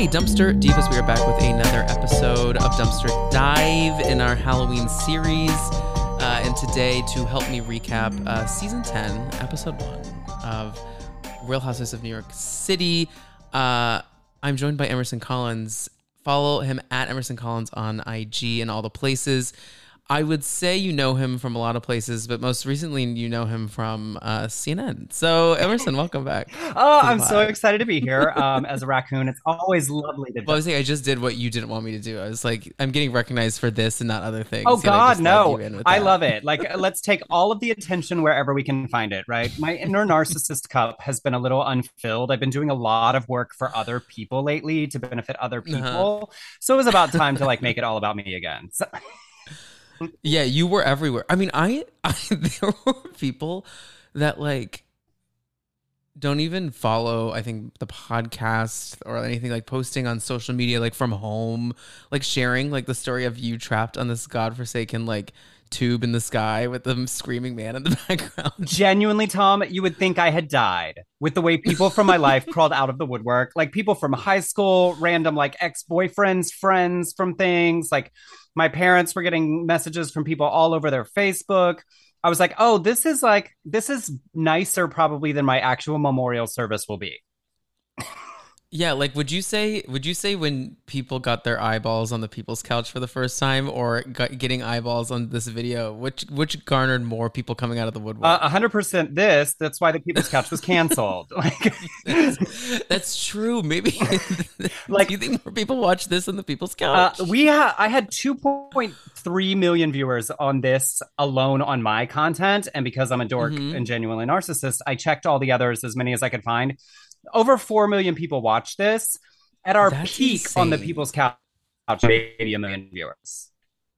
Hi, Dumpster Divas. We are back with another episode of Dumpster Dive in our Halloween series. And today, to help me recap Season 10, Episode 1 of Real Housewives of New York City, I'm joined by Emerson Collins. Follow him at Emerson Collins on IG and all the places. I would say you know him from a lot of places, but most recently you know him from CNN. So, Emerson, welcome back. Oh, I'm so excited to be here. As a raccoon, it's always lovely to. Well, I just did what you didn't want me to do. I was like, I'm getting recognized for this and not other things. Oh God, no! I love it. Like, let's take all of the attention wherever we can find it. Right? My inner narcissist cup has been a little unfilled. I've been doing a lot of work for other people lately to benefit other people. So it was about time to like make it all about me again. So. Yeah, you were everywhere. I mean, I there were people that like don't even follow, I think, the podcast or anything, like posting on social media, like from home, like sharing like the story of you trapped on this godforsaken like tube in the sky with the screaming man in the background. Genuinely, Tom, you would think I had died with the way people from my life crawled out of the woodwork. Like people from high school, random like ex-boyfriends, friends from things. Like my parents were getting messages from people all over their Facebook. I was like, oh, this is nicer probably than my actual memorial service will be. Yeah, like would you say when people got their eyeballs on the People's Couch for the first time, or getting eyeballs on this video, which garnered more people coming out of the woodwork? 100% this. That's why the People's Couch was canceled. Like that's true. Maybe like, do you think more people watch this than the People's Couch? I had 2.3 million viewers on this alone on my content, and because I'm a dork and genuinely narcissist, I checked all the others, as many as I could find. Over 4 million people watched this. At our peak insane. On the People's Couch, maybe 1 million viewers.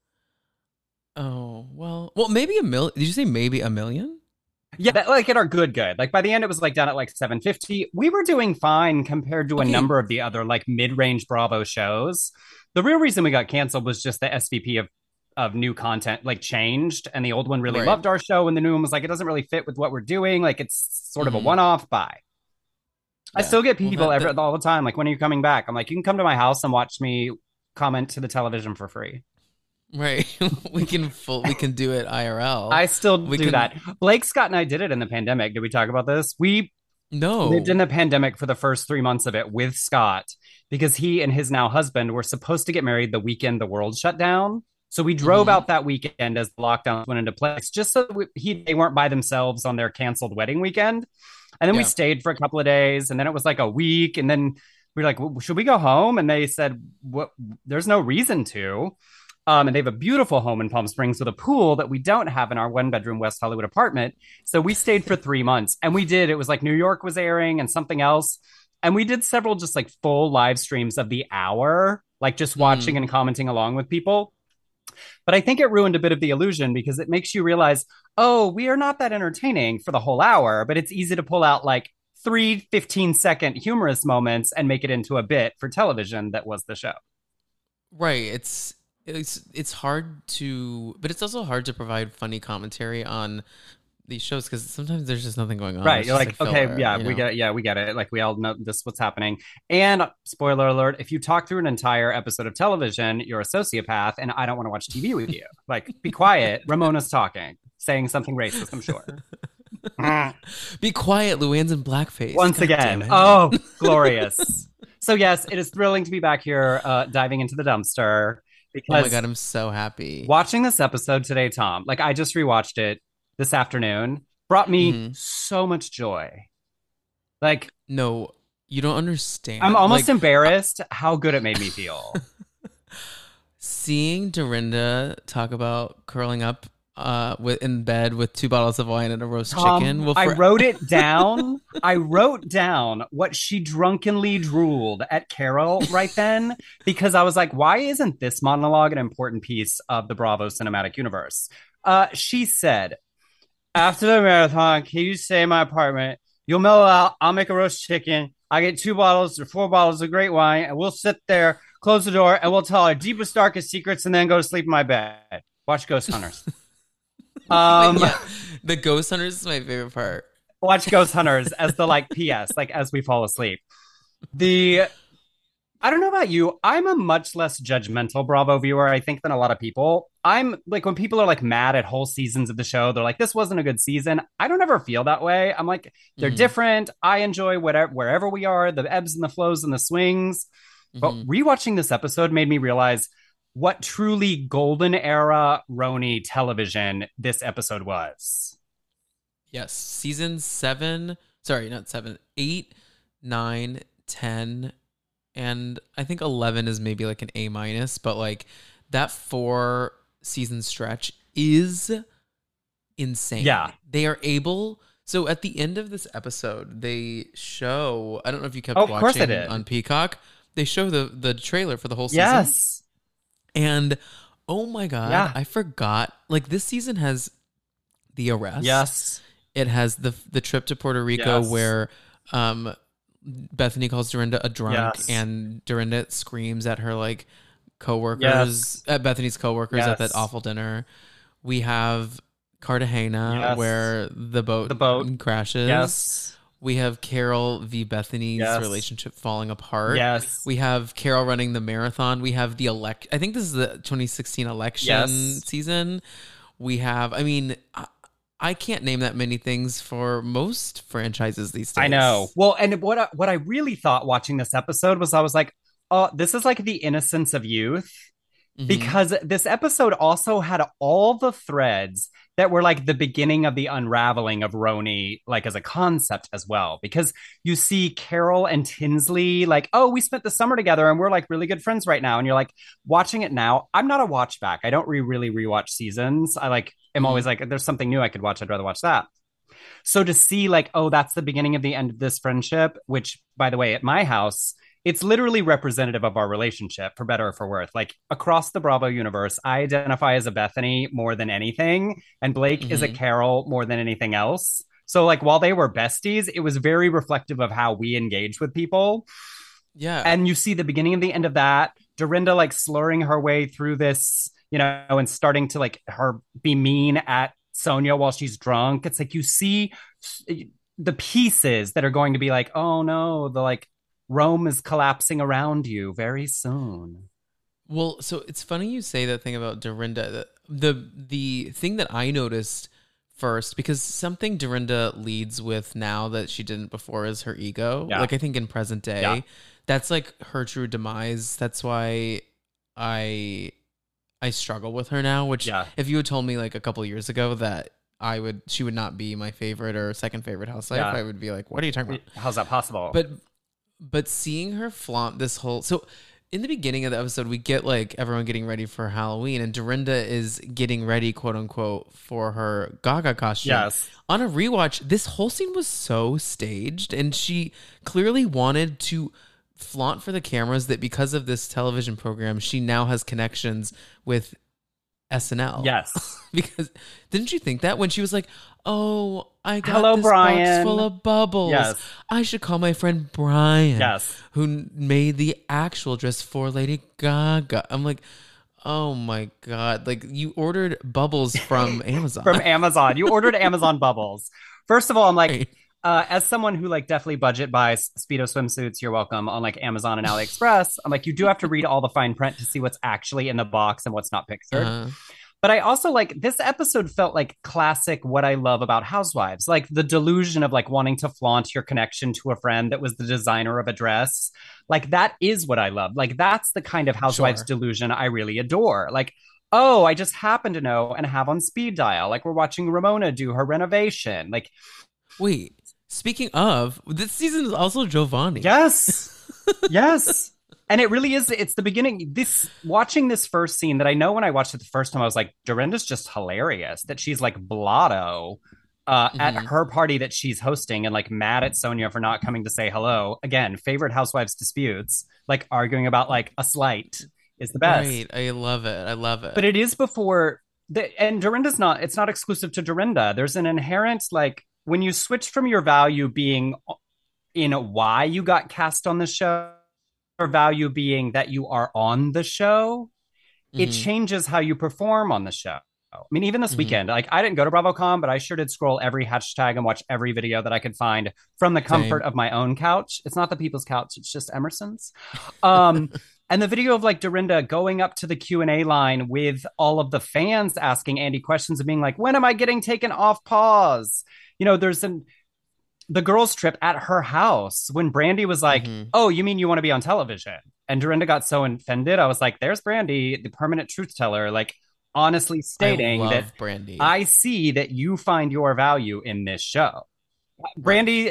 Oh, well, maybe 1 million. Did you say maybe 1 million? Yeah, like at our good. Like by the end, it was like down at like 750. We were doing fine compared to a number of the other like mid-range Bravo shows. The real reason we got canceled was just the SVP of new content like changed, and the old one really loved our show, and the new one was like, it doesn't really fit with what we're doing. Like it's sort of a one-off. Bye. Yeah. I still get people all the time. Like, when are you coming back? I'm like, you can come to my house and watch me comment to the television for free. Right. we can do it IRL. I still do that. Blake, Scott, and I did it in the pandemic. Did we talk about this? We lived in the pandemic for the first 3 months of it with Scott, because he and his now husband were supposed to get married the weekend the world shut down. So we drove out that weekend as the lockdowns went into place, just so that they weren't by themselves on their canceled wedding weekend. And then we stayed for a couple of days, and then it was like a week. And then we were like, well, should we go home? And they said, "What? There's no reason to." And they have a beautiful home in Palm Springs with a pool that we don't have in our 1-bedroom West Hollywood apartment. So we stayed for 3 months, and it was like New York was airing and something else. And we did several just like full live streams of the hour, like just watching and commenting along with people. But I think it ruined a bit of the illusion, because it makes you realize, oh, we are not that entertaining for the whole hour, but it's easy to pull out like 3 15-second humorous moments and make it into a bit for television that was the show. Right. It's hard to, but it's also hard to provide funny commentary on these shows, because sometimes there's just nothing going on. Right. You're like okay, filler, yeah, we get it. Like, we all know what's happening. And spoiler alert, if you talk through an entire episode of television, you're a sociopath, and I don't want to watch TV with you. Like, be quiet. Ramona's talking, saying something racist, I'm sure. Be quiet. Luann's in blackface. Once again. Oh, glorious. So yes, it is thrilling to be back here diving into the dumpster. Because oh my God, I'm so happy. Watching this episode today, Tom, like I just rewatched it this afternoon, brought me so much joy. Like, no, you don't understand. I'm almost embarrassed how good it made me feel. Seeing Dorinda talk about curling up in bed with 2 bottles of wine and a roast chicken. I wrote it down. I wrote down what she drunkenly drooled at Carol right then, because I was like, why isn't this monologue an important piece of the Bravo cinematic universe? She said, after the marathon, can you stay in my apartment? You'll mellow out. I'll make a roast chicken. I get 2 bottles or 4 bottles of great wine, and we'll sit there, close the door, and we'll tell our deepest, darkest secrets, and then go to sleep in my bed. Watch Ghost Hunters. The Ghost Hunters is my favorite part. Watch Ghost Hunters as the like PS, like as we fall asleep. The I don't know about you. I'm a much less judgmental Bravo viewer, I think, than a lot of people. I'm like, when people are like mad at whole seasons of the show, they're like, this wasn't a good season. I don't ever feel that way. I'm like, they're Mm-hmm. different. I enjoy whatever, wherever we are, the ebbs and the flows and the swings. But Mm-hmm. rewatching this episode made me realize what truly golden era Roni television this episode was. Yes, season 7. Sorry, not 7. 8, 9, 10, and I think 11 is maybe like an A minus, but like that 4 season stretch is insane. Yeah. They are able. So at the end of this episode, they show. I don't know if you kept Oh, of course I watching did. on Peacock. They show the trailer for the whole season. Yes. And oh my god, Yeah. I forgot. Like this season has the arrest. Yes. It has the trip to Puerto Rico Yes. where Bethany calls Dorinda a drunk, Yes. and Dorinda screams at her like coworkers, Yes. at Bethany's coworkers at that Yes. awful dinner. We have Cartagena Yes. where the boat crashes. Yes. We have Carol v. Bethany's Yes. relationship falling apart. Yes. We have Carol running the marathon. We have the I think this is the 2016 election Yes. season. We have, I mean, I can't name that many things for most franchises these days. I know. Well, and what I really thought watching this episode was I was like, oh, this is like the innocence of youth. Mhm. Because this episode also had all the threads that were like the beginning of the unraveling of Roni, like as a concept as well. Because you see Carol and Tinsley, like, oh, we spent the summer together and we're like really good friends right now. And you're like watching it now. I'm not a watch back. I don't really rewatch seasons. I like am always like, there's something new I could watch. I'd rather watch that. So to see like, oh, that's the beginning of the end of this friendship, which by the way, at my house, it's literally representative of our relationship, for better or for worse. Like across the Bravo universe, I identify as a Bethany more than anything, and Blake is a Carol more than anything else. So, like, while they were besties, it was very reflective of how we engage with people. Yeah. And you see the beginning and the end of that. Dorinda, like, slurring her way through this, you know, and starting to, like, her be mean at Sonia while she's drunk. It's like you see the pieces that are going to be like, oh no, the like, Rome is collapsing around you very soon. Well, so it's funny you say that thing about Dorinda. The thing that I noticed first, because something Dorinda leads with now that she didn't before is her ego. Yeah. Like I think in present day, that's like her true demise. That's why I struggle with her now. Which if you had told me like a couple of years ago that she would not be my favorite or second favorite housewife, I would be like, what are you talking about? How's that possible? But seeing her flaunt this whole... So in the beginning of the episode, we get like everyone getting ready for Halloween, and Dorinda is getting ready, quote unquote, for her Gaga costume. Yes. On a rewatch, this whole scene was so staged, and she clearly wanted to flaunt for the cameras that because of this television program, she now has connections with SNL. Yes. Because didn't you think that when she was like, oh, I got Hello, this Brian. box full of bubbles. Yes. I should call my friend Brian. Yes. Who made the actual dress for Lady Gaga. I'm like, oh my God. Like you ordered bubbles from Amazon. From Amazon. You ordered Amazon bubbles. First of all, I'm like, as someone who like definitely budget buys Speedo swimsuits, you're welcome, on like Amazon and AliExpress. I'm like, you do have to read all the fine print to see what's actually in the box and what's not pictured. But I also like this episode felt like classic what I love about Housewives, like the delusion of like wanting to flaunt your connection to a friend that was the designer of a dress. Like that is what I love. Like that's the kind of Housewives delusion I really adore. Like, oh, I just happen to know and have on speed dial. Like we're watching Ramona do her renovation. Like, wait, speaking of, this season is also Giovanni. Yes. Yes. And it really is. It's the beginning. Watching this first scene that I know when I watched it the first time, I was like, Dorinda's just hilarious that she's like blotto at her party that she's hosting and like mad at Sonia for not coming to say hello. Again, favorite Housewives disputes, like arguing about like a slight is the best. Right. I love it. I love it. But it is before and Dorinda's it's not exclusive to Dorinda. There's an inherent like when you switch from your value being in why you got cast on the show, or value being that you are on the show, it changes how you perform on the show. I mean, even this Mm-hmm. weekend, like I didn't go to BravoCon, but I sure did scroll every hashtag and watch every video that I could find from the comfort Same. of my own couch. It's not the people's couch; it's just Emerson's. Um, and the video of like Dorinda going up to the Q&A line with all of the fans asking Andy questions and being like, "When am I getting taken off pause?" There's the girls' trip at her house when Brandy was like, Mm-hmm. "Oh, you mean you want to be on television?" And Dorinda got so offended. I was like, "There's Brandy, the permanent truth teller, like honestly I stating that love Brandy. I see that you find your value in this show." Right. Brandy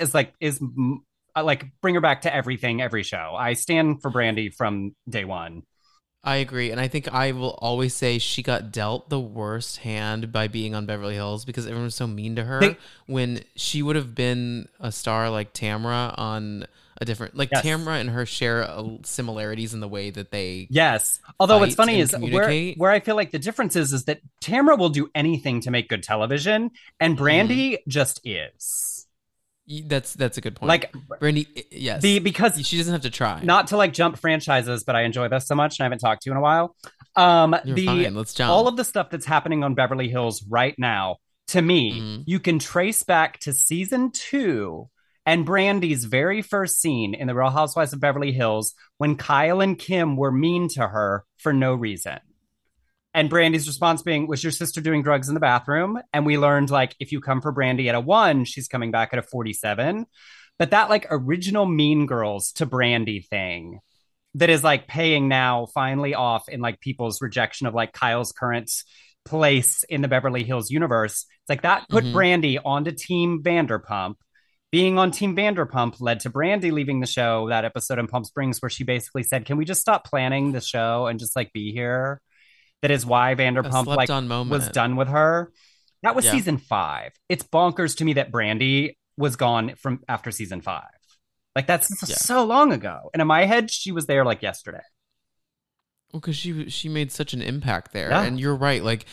is like bring her back to everything, every show. I stand for Brandy from day one. I agree. And I think I will always say she got dealt the worst hand by being on Beverly Hills because everyone was so mean to her They, when she would have been a star like Tamra on a different, like yes, Tamra and her share similarities in the way that they yes. Although what's fight funny and is where communicate. where I feel like the difference is that Tamara will do anything to make good television, and Hmm. Brandy just is. That's a good point. Like Brandy, the yes. because She doesn't have to try. not to like jump franchises, but I enjoy this so much and I haven't talked to you in a while. You're The fine. Let's all jump. of the stuff that's happening on Beverly Hills right now, to me, Hmm. you can trace back to season 2 and Brandy's very first scene in The Real Housewives of Beverly Hills when Kyle and Kim were mean to her for no reason. And Brandy's response being, "Was your sister doing drugs in the bathroom?" And we learned, like, if you come for Brandy at a 1, she's coming back at a 47. But that, like, original Mean Girls to Brandy thing that is, like, paying now finally off in, like, people's rejection of, like, Kyle's current place in the Beverly Hills universe. It's like that put Hmm. Brandy onto Team Vanderpump. Being on Team Vanderpump led to Brandy leaving the show, that episode in Palm Springs where she basically said, "Can we just stop planning the show and just, like, be here?" That is why A Vanderpump slept like on was moment. done with her. That was Yeah. season 5. It's bonkers to me that Brandy was gone from after season 5. Like that's Yeah. so long ago. And in my head, she was there like yesterday. Well, because she made such an impact there, Yeah. and you're right. Like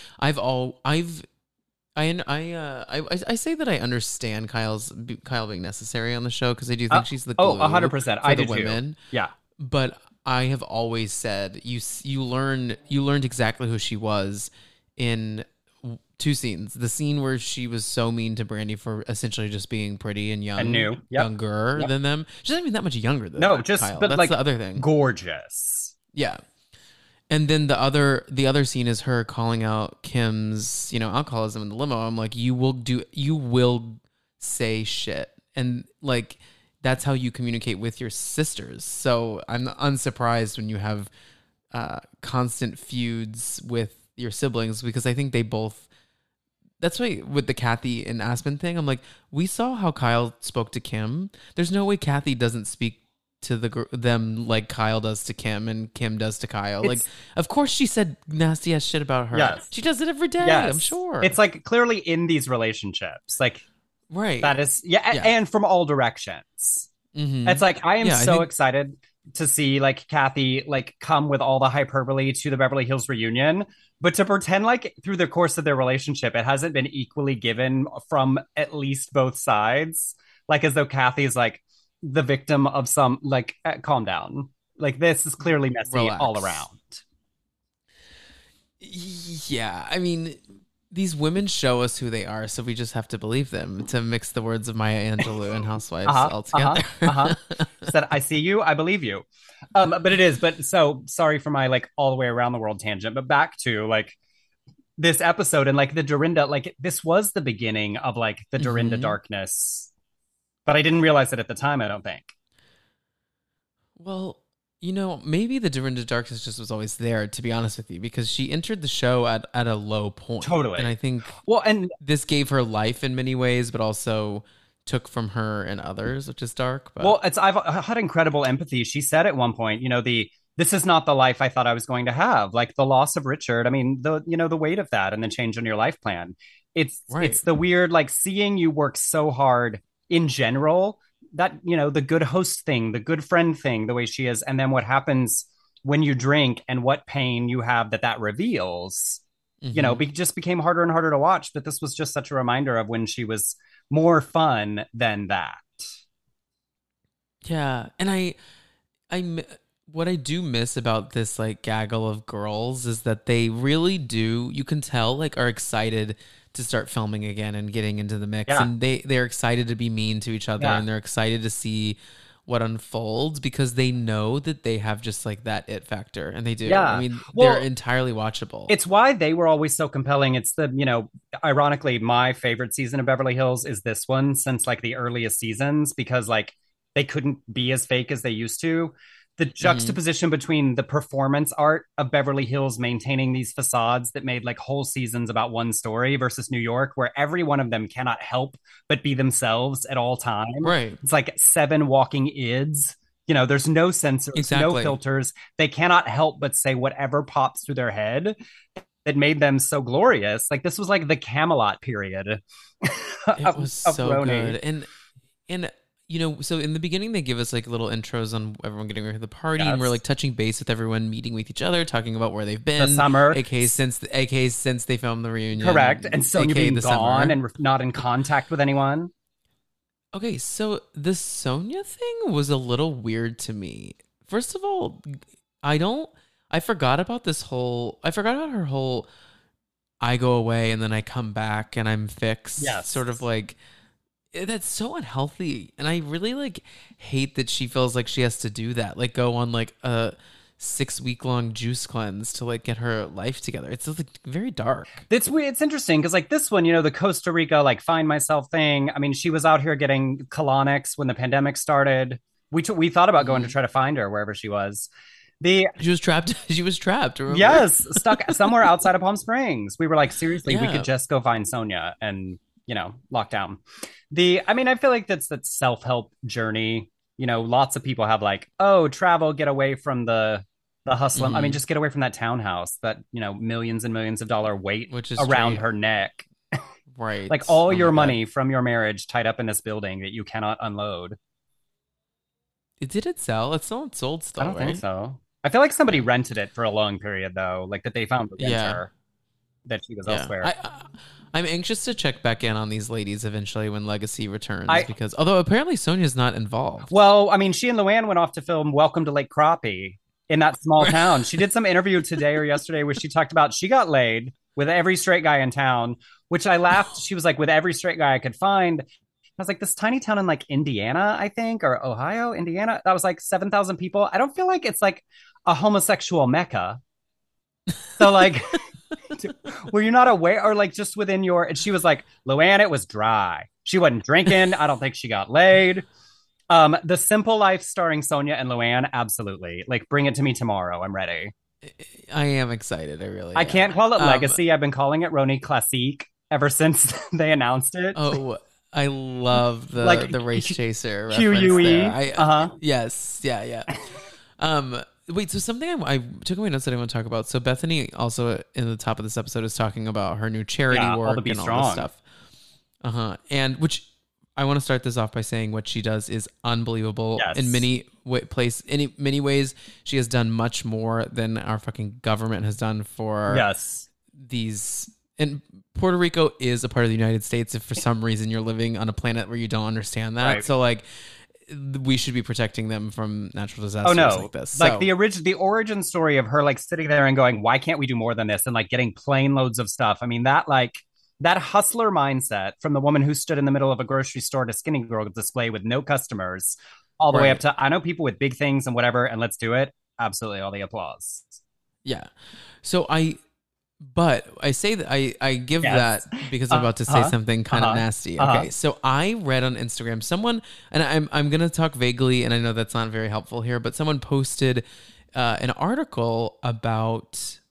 I say that I understand Kyle being necessary on the show because I do Uh, think she's the oh, glue 100%. for I the do too. women. Yeah. But I have always said you learned exactly who she was in two scenes. The scene where she was so mean to Brandy for essentially just being pretty and And new. Yep. younger Yep. than them. She's not even that much younger than No, just Kyle. but That's the like other thing. gorgeous. Yeah. And then the other scene is her calling out Kim's, alcoholism in the limo. I'm like, you will say shit. And like that's how you communicate with your sisters. So I'm unsurprised when you have constant feuds with your siblings because I think they both that's why with the Kathy and Aspen thing, I'm like, we saw how Kyle spoke to Kim. There's no way Kathy doesn't speak to them like Kyle does to Kim and Kim does to Kyle. Like, It's of course she said nasty ass shit about her. yes. She does it every day, I'm Yes. sure. It's like clearly in these relationships. Like Right. that is yeah, Yeah. and from all directions. Mm-hmm. It's like I am Yeah, I so think excited to see like Kathy like come with all the hyperbole to the Beverly Hills reunion, but to pretend like through the course of their relationship it hasn't been equally given from at least both sides, like as though Kathy's like the victim of some like calm down. Like this is clearly messy all relax. around. Yeah, I mean, these women show us who they are, so we just have to believe them. To mix the words of Maya Angelou and Housewives Uh-huh. all Uh-huh. together. Uh-huh. Said I see you, I believe you. But it is, but so sorry for my like all the way around the world tangent, but back to like this episode and like the Dorinda, like this was the beginning of like the Dorinda Hmm. darkness, but I didn't realize it at the time, I don't think. Well, maybe the Dorinda Darkness just was always there, to be honest with you, because she entered the show at a low point. And Totally. I think Well, and this gave her life in many ways, but also took from her and others, which is dark. well, But it's I've had incredible empathy. She said at one point, the this is not the life I thought I was going to have. Like the loss of Richard. I mean, the weight of that and the change in your life plan. It's right. the weird like seeing you work so hard in general, that the good host thing, the good friend thing, the way she is, and then what happens when you drink and what pain you have that reveals. Hmm. Just became harder and harder to watch. But this was just such a reminder of when she was more fun than that. Yeah. And I what I do miss about this like gaggle of girls is that they really do, you can tell, like, are excited to start filming again and getting into the mix. Yeah. And they're excited to be mean to each other, Yeah. and they're excited to see what unfolds because they know that they have just like that it factor, and they do. Yeah. I mean, Well, they're entirely watchable. it's why they were always so compelling. It's the, ironically, my favorite season of Beverly Hills is this one since like the earliest seasons, because like they couldn't be as fake as they used to. The juxtaposition between the performance art of Beverly Hills maintaining these facades that made like whole seasons about one story versus New York, where every one of them cannot help but be themselves at all time. Right. It's like 7 walking ids. There's no censors, no filters. They cannot help but say whatever pops through their head that made them so glorious. Like this was like the Camelot period. It was so good. And so in the beginning they give us like little intros on everyone getting ready for the party, and we're like touching base with everyone, meeting with each other, talking about where they've been. The summer. AKA since they filmed the reunion. Correct. And Sonja being gone and not in contact with anyone. Okay, so the Sonja thing was a little weird to me. First of all, I forgot about her whole I go away and then I come back and I'm fixed. Yes. Sort of like, that's so unhealthy. And I really like hate that she feels like she has to do that. Like go on like a 6-week long juice cleanse to like get her life together. It's like very dark. It's weird. It's interesting because like this one, the Costa Rica like find myself thing. I mean, she was out here getting colonics when the pandemic started. We thought about going to try to find her wherever she was. She was trapped. She was trapped. Remember? Yes, stuck somewhere outside of Palm Springs. We were like, seriously, we could just go find Sonja and lock down. I feel like that's that self-help journey. Lots of people have like, travel, get away from the hustle. I mean, just get away from that townhouse, that millions and millions of dollar weight around her neck. Right. Like all your money from your marriage tied up in this building that you cannot unload. Did it sell? It's not sold still, I don't think so. I feel like somebody rented it for a long period though, like that they found the renter that she was elsewhere. I'm anxious to check back in on these ladies eventually when Legacy returns, because although apparently Sonja's not involved. Well, I mean, she and Luann went off to film Welcome to Lake Crappie in that small town. She did some interview today or yesterday where she talked about she got laid with every straight guy in town, which I laughed. She was like, with every straight guy I could find. I was like, this tiny town in like Indiana, I think, or Ohio, Indiana, that was like 7,000 people. I don't feel like it's like a homosexual mecca. So like, were you not aware, or like just within your, and she was like, Luann, it was dry. She wasn't drinking. I don't think she got laid. The Simple Life starring Sonja and Luann, absolutely. Like, bring it to me tomorrow. I'm ready. I am excited. I can't call it Legacy. I've been calling it Roni Classique ever since they announced it. Oh, I love the race chaser QUE. Yes. Yeah. Wait, so something I took away notes that I want to talk about. So Bethany also in the top of this episode is talking about her new charity work and all this stuff. And which I want to start this off by saying what she does is unbelievable. Yes. In many ways. She has done much more than our fucking government has done for these. And Puerto Rico is a part of the United States if for some reason you're living on a planet where you don't understand that. Right. So like, we should be protecting them from natural disasters like this. Like the origin story of her like sitting there and going, why can't we do more than this? And like getting plane loads of stuff. I mean, that hustler mindset from the woman who stood in the middle of a grocery store to skinny girl display with no customers all the way up to, I know people with big things and whatever, and let's do it. Absolutely. All the applause. Yeah. So but I say that I give that because I'm about to say something kind of nasty. Okay, so I read on Instagram someone, and I'm gonna talk vaguely, and I know that's not very helpful here, but someone posted an article about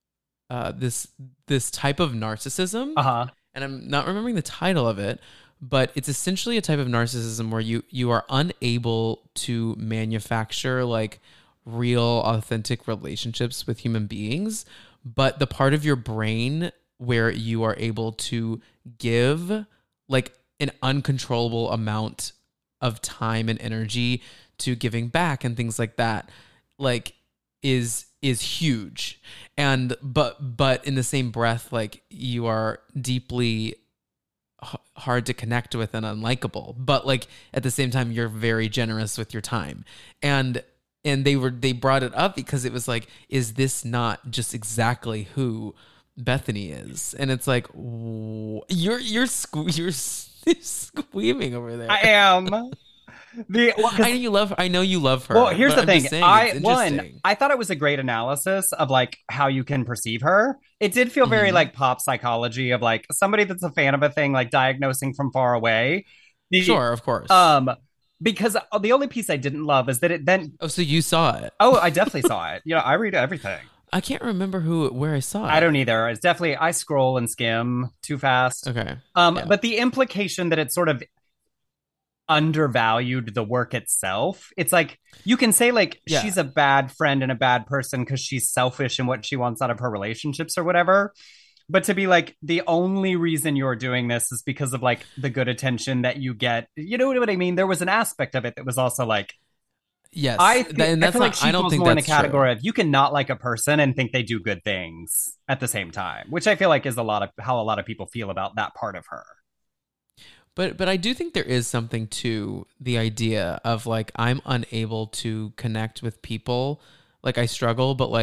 this type of narcissism, and I'm not remembering the title of it, but it's essentially a type of narcissism where you are unable to manufacture like real, authentic relationships with human beings. But the part of your brain where you are able to give like an uncontrollable amount of time and energy to giving back and things like that, like is huge. And but in the same breath, like you are deeply hard to connect with and unlikable. But like at the same time, you're very generous with your time. And and they brought it up because it was like, is this not just exactly who Bethany is? And it's like, you're squeaming over there. I am. I know you love her. Well, here's the thing. Saying, I thought it was a great analysis of like how you can perceive her. It did feel very like pop psychology of like somebody that's a fan of a thing, like diagnosing from far away. Sure, of course. Because the only piece I didn't love is that it then. Oh, so you saw it? Oh, I definitely saw it. I read everything. I can't remember where I saw it. I don't either. It's definitely I scroll and skim too fast. Okay. But the implication that it's sort of undervalued the work itself. It's like you can say like she's a bad friend and a bad person because she's selfish in what she wants out of her relationships or whatever. But to be like the only reason you're doing this is because of like the good attention that you get. You know what I mean? There was an aspect of it that was also like, yes, and that's like I don't think more in the category of you can not like a person and think they do good things at the same time, which I feel like is how a lot of people feel about that part of her. But I do think there is something to the idea of like I'm unable to connect with people. Like I struggle, but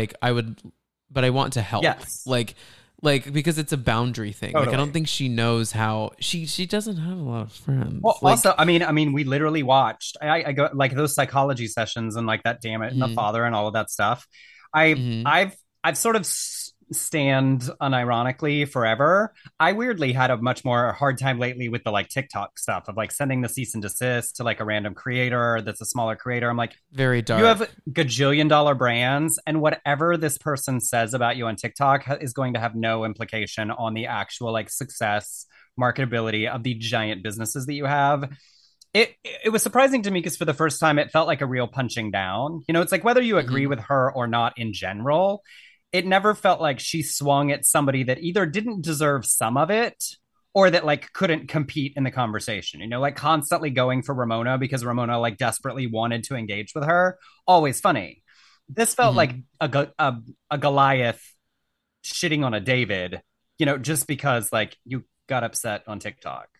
I want to help. Yes. Like because it's a boundary thing. Totally. Like I don't think she knows how she doesn't have a lot of friends. Well, also, I mean, we literally watched. I go like those psychology sessions and like that. Damn it, and the father and all of that stuff. I've sort of stand unironically forever. I weirdly had a much more hard time lately with the like TikTok stuff of like sending the cease and desist to like a random creator that's a smaller creator. I'm like, very dark. You have gajillion-dollar brands, and whatever this person says about you on TikTok is going to have no implication on the actual like success, marketability of the giant businesses that you have. It was surprising to me because for the first time it felt like a real punching down. It's like whether you agree with her or not in general, it never felt like she swung at somebody that either didn't deserve some of it or that like couldn't compete in the conversation, like constantly going for Ramona because Ramona like desperately wanted to engage with her. Always funny. This felt like a Goliath shitting on a David, just because like you got upset on TikTok.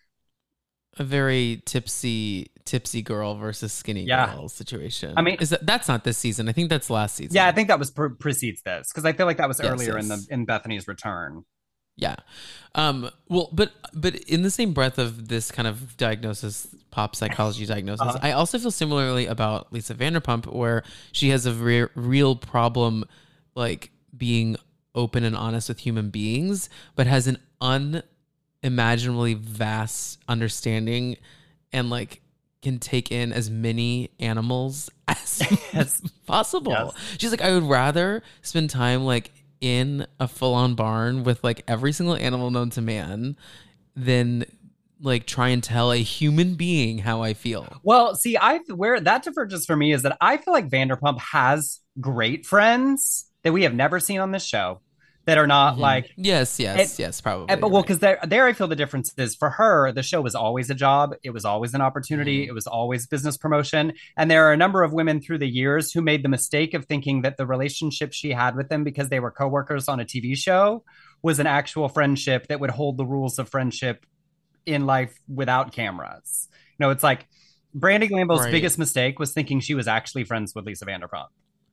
A very tipsy girl versus skinny girl situation. I mean, that's not this season. I think that's last season. Yeah, I think that was precedes this because I feel like that was earlier in Bethany's return. Yeah. Well, but in the same breath of this kind of diagnosis, pop psychology diagnosis, I also feel similarly about Lisa Vanderpump, where she has a real problem, like being open and honest with human beings, but has an unimaginably vast understanding and like can take in as many animals as possible. Yes. She's like, I would rather spend time like in a full-on barn with like every single animal known to man than like try and tell a human being how I feel. Well, see, where that diverges for me is that I feel like Vanderpump has great friends that we have never seen on this show that are not like yes, probably. But well, because there I feel the difference is for her, the show was always a job, it was always an opportunity, it was always business promotion, and there are a number of women through the years who made the mistake of thinking that the relationship she had with them because they were coworkers on a TV show was an actual friendship that would hold the rules of friendship in life without cameras. It's like Brandi Glanville's biggest mistake was thinking she was actually friends with Lisa Vanderpump.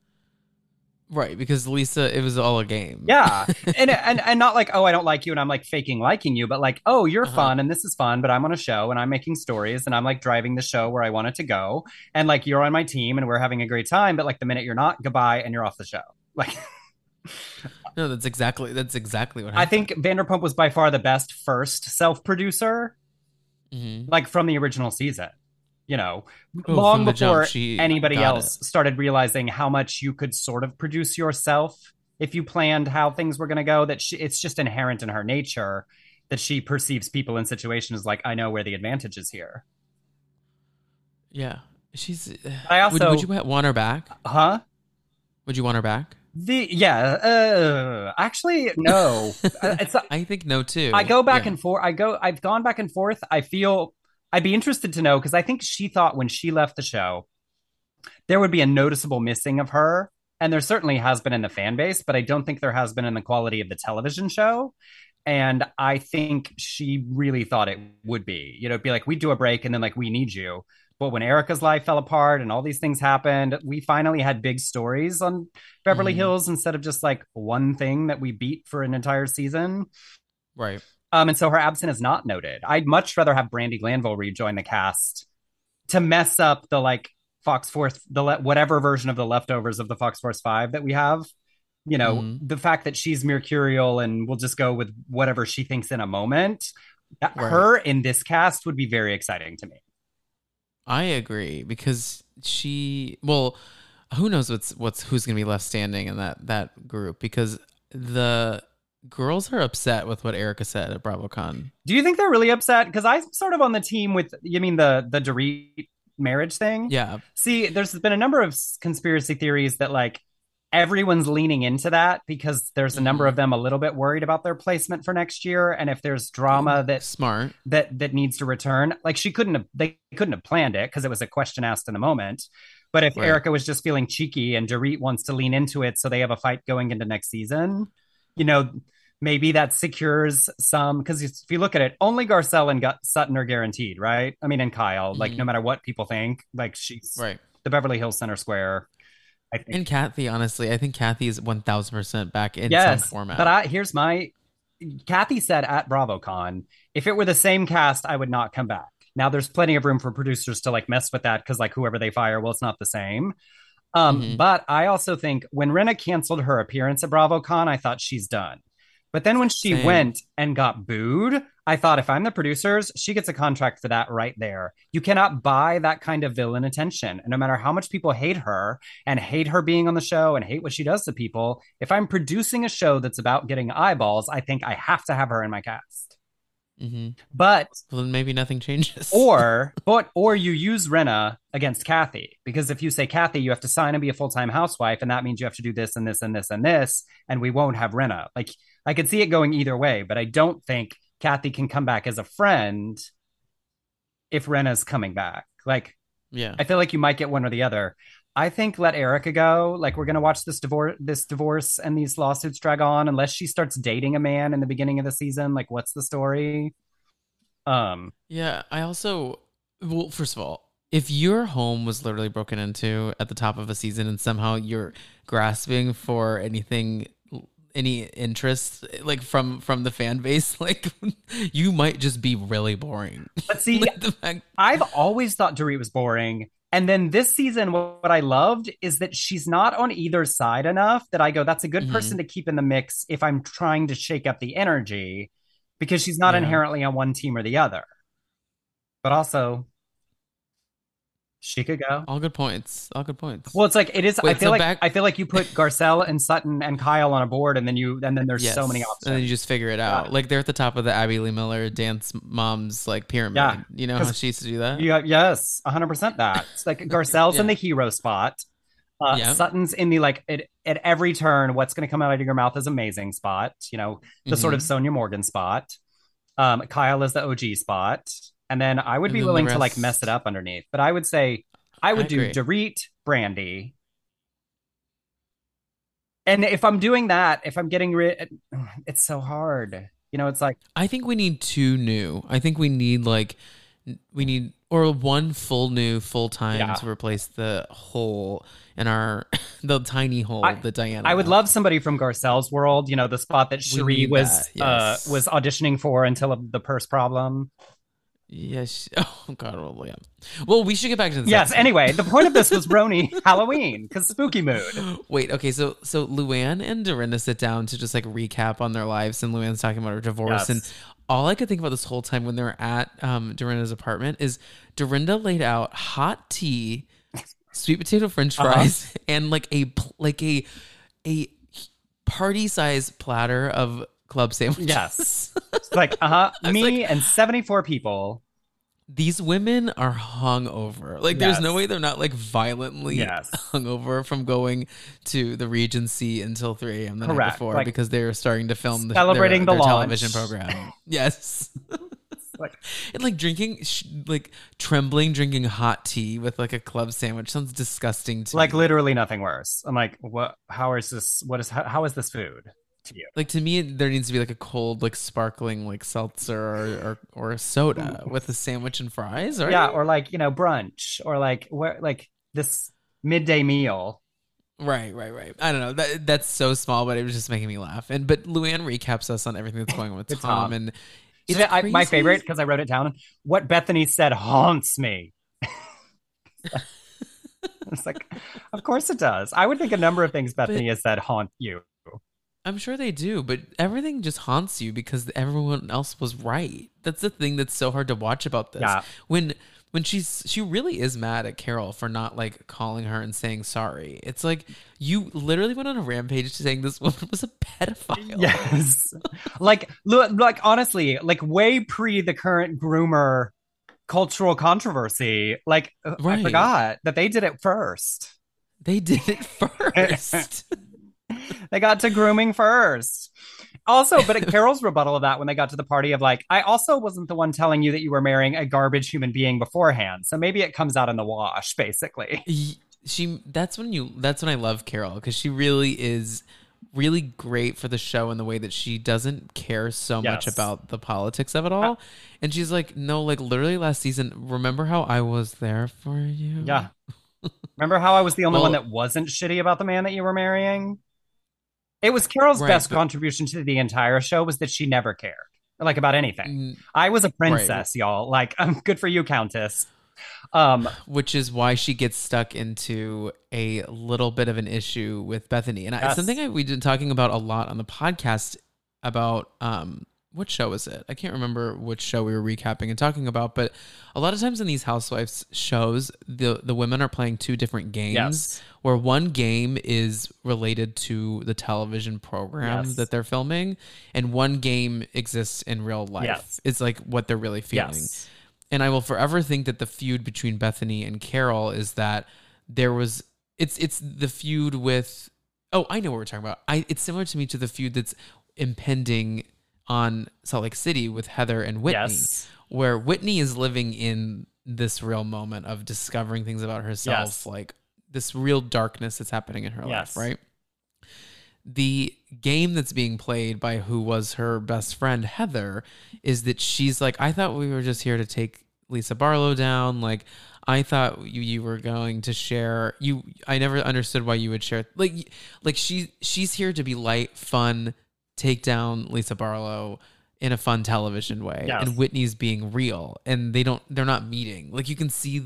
Right, because Lisa, it was all a game. Yeah, and not like, oh, I don't like you, and I'm like faking liking you, but like, oh, you're fun, and this is fun, but I'm on a show, and I'm making stories, and I'm like driving the show where I want it to go, and like you're on my team, and we're having a great time, but like the minute you're not, goodbye, and you're off the show. Like, no, that's exactly what happened. I think Vanderpump was by far the best first self-producer, like from the original season. Long before anybody else started realizing how much you could sort of produce yourself if you planned how things were going to go, that it's just inherent in her nature that she perceives people in situations like, I know where the advantage is here. Yeah. She's... I also... Would you want her back? Huh? Would you want her back? Actually, no. I think no, too. I go back and forth. I've gone back and forth. I feel... I'd be interested to know, because I think she thought when she left the show, there would be a noticeable missing of her. And there certainly has been in the fan base, but I don't think there has been in the quality of the television show. And I think she really thought it would be. It'd be like, we do a break and then like, we need you. but when Erica's life fell apart and all these things happened, we finally had big stories on Beverly Mm-hmm. Hills instead of just like one thing that we beat for an entire season. Right. And so her absence is not noted. I'd much rather have Brandi Glanville rejoin the cast to mess up the like Fox Force, whatever version of the leftovers of the Fox Force 5 that we have. You know, Mm-hmm. the fact that she's mercurial and we'll just go with whatever she thinks in a moment. Right. Her in this cast would be very exciting to me. I agree because well, who knows who's gonna be left standing in that group because the girls are upset with what Erica said at BravoCon. Do you think they're really upset? Because I'm sort of on the team with, you mean the Dorit marriage thing? Yeah. See, there's been a number of conspiracy theories that like everyone's leaning into that because there's a number Mm-hmm. of them a little bit worried about their placement for next year. And if there's drama Smart. that needs to return, like they couldn't have planned it because it was a question asked in the moment. But if Right. Erica was just feeling cheeky and Dorit wants to lean into it so they have a fight going into next season, you know, maybe that secures some, because if you look at it, only Garcelle and Sutton are guaranteed, right? I mean, and Kyle, like Mm-hmm. no matter what people think, like she's Right. the Beverly Hills Center Square. I think And Kathy, honestly, I think Kathy is 1000% back in some yes, format. but here's my Kathy said at BravoCon, if it were the same cast, I would not come back. Now there's plenty of room for producers to like mess with that because like whoever they fire, well, it's not the same. Mm-hmm. But I also think when Rinna canceled her appearance at BravoCon, I thought she's done. But then when she Same. went and got booed, I thought if I'm the producers, she gets a contract for that right there. You cannot buy that kind of villain attention. And no matter how much people hate her and hate her being on the show and hate what she does to people, if I'm producing a show that's about getting eyeballs, I think I have to have her in my cast. Mm-hmm. But Well, then maybe nothing changes. or you use Rinna against Kathy, because if you say Kathy, you have to sign and be a full-time housewife, and that means you have to do this and this and this and this, and we won't have Rinna. Like I could see it going either way, but I don't think Kathy can come back as a friend if Rinna's coming back. Like Yeah. I feel like you might get one or the other. I think let Erica go. Like we're gonna watch this divorce and these lawsuits drag on unless she starts dating a man in the beginning of the season. Like what's the story? Yeah. I also, well, first of all, if your home was literally broken into at the top of a season and somehow you're grasping for any interest like from the fan base, like you might just be really boring. But see, fact- I've always thought Dorit was boring. And then this season, what I loved is that she's not on either side enough that I go, that's a good Mhm. person to keep in the mix if I'm trying to shake up the energy, because she's not Yeah. inherently on one team or the other. But also, she could go. All good points. All good points. Well, it's like it is. Wait, so back. I feel like you put Garcelle and Sutton and Kyle on a board, and then there's so many Yes. options. And then you just figure it out. Yeah. Like they're at the top of the Abby Lee Miller dance moms like pyramid. Yeah. You know how she used to do that? Yes, 100% that. It's like Garcelle's in Yeah. the hero spot. Yeah. Sutton's in the like at every turn, what's going to come out of your mouth is amazing spot. You know, the sort of Mhm. Sonia Morgan spot. Kyle is the OG spot. And then I would And be then the willing to like mess rest- it up underneath. But I would say I would do agree. Dorit, Brandi. And if I'm doing that, if I'm getting rid, it's so hard. You know, it's like, I think we need two new. I think we need or one full new full time Yeah. to replace the hole in our the tiny hole that Diana. I would left. love somebody from Garcelle's world, you know, the spot that We Cherie need was that, yes. was auditioning for until the purse problem. Yes. Oh God. Well, yeah. Well, we should get back to this. Yes. episode. Anyway, the point of this was Roni Halloween because spooky mood. Wait. Okay. So Luann and Dorinda sit down to just like recap on their lives, and Luann's talking about her divorce, Yes. and all I could think about this whole time when they're at Dorinda's apartment is Dorinda laid out hot tea, sweet potato French fries, and like a party size platter of club sandwiches. Yes. It's like, me and 74 people. These women are hungover. Like, there's no Yes. way they're not like violently Yes. hungover from going to the Regency until 3 a.m. the night Correct. before Like, because they're starting to film celebrating their the launch. television program. Yes. Like, And like drinking, like trembling, drinking hot tea with like a club sandwich sounds disgusting to like me. literally nothing worse. I'm like, what? How is this? How is this food to you? Like, to me, there needs to be like a cold, like sparkling, like seltzer or a soda with a sandwich and fries, right? Yeah, or like, brunch, or like where like this midday meal. Right. I don't know. That's so small, but it was just making me laugh. But Luann recaps us on everything that's going on with Tom, and it's crazy. My favorite, because I wrote it down. What Bethany said haunts me. It's like, of course it does. I would think a number of things Bethany has said haunt you. I'm sure they do, but everything just haunts you because everyone else was right. That's the thing that's so hard to watch about this. Yeah. When she really is mad at Carol for not like calling her and saying sorry. It's like you literally went on a rampage saying this woman was a pedophile. Yes. like honestly, like way pre the current groomer cultural controversy. Like I forgot that they did it first. They did it first. They got to grooming first. Also, but Carol's rebuttal of that when they got to the party of like, I also wasn't the one telling you that you were marrying a garbage human being beforehand. So maybe it comes out in the wash, basically. That's when I love Carol, because she really is really great for the show in the way that she doesn't care so much about the politics of it all. And she's like, no, like literally last season, remember how I was there for you? Yeah. Remember how I was the only one that wasn't shitty about the man that you were marrying? It was Carol's best contribution to the entire show was that she never cared, like, about anything. I was a princess, y'all. Like, good for you, Countess. Which is why she gets stuck into a little bit of an issue with Bethany. And something we've been talking about a lot on the podcast about what show is it? I can't remember which show we were recapping and talking about, but a lot of times in these Housewives shows, the women are playing two different games, where one game is related to the television program that they're filming, and one game exists in real life. It's like what they're really feeling. And I will forever think that the feud between Bethany and Carol is that it's the feud with, I know what we're talking about. It's similar to me to the feud that's impending on Salt Lake City with Heather and Whitney, where Whitney is living in this real moment of discovering things about herself, like this real darkness that's happening in her life, right? The game that's being played by who was her best friend, Heather, is that she's like, I thought we were just here to take Lisa Barlow down. Like, I thought you were going to share you. I never understood why you would share. Like she's here to be light, fun, take down Lisa Barlow in a fun television way, and Whitney's being real, and they're not meeting. Like, you can see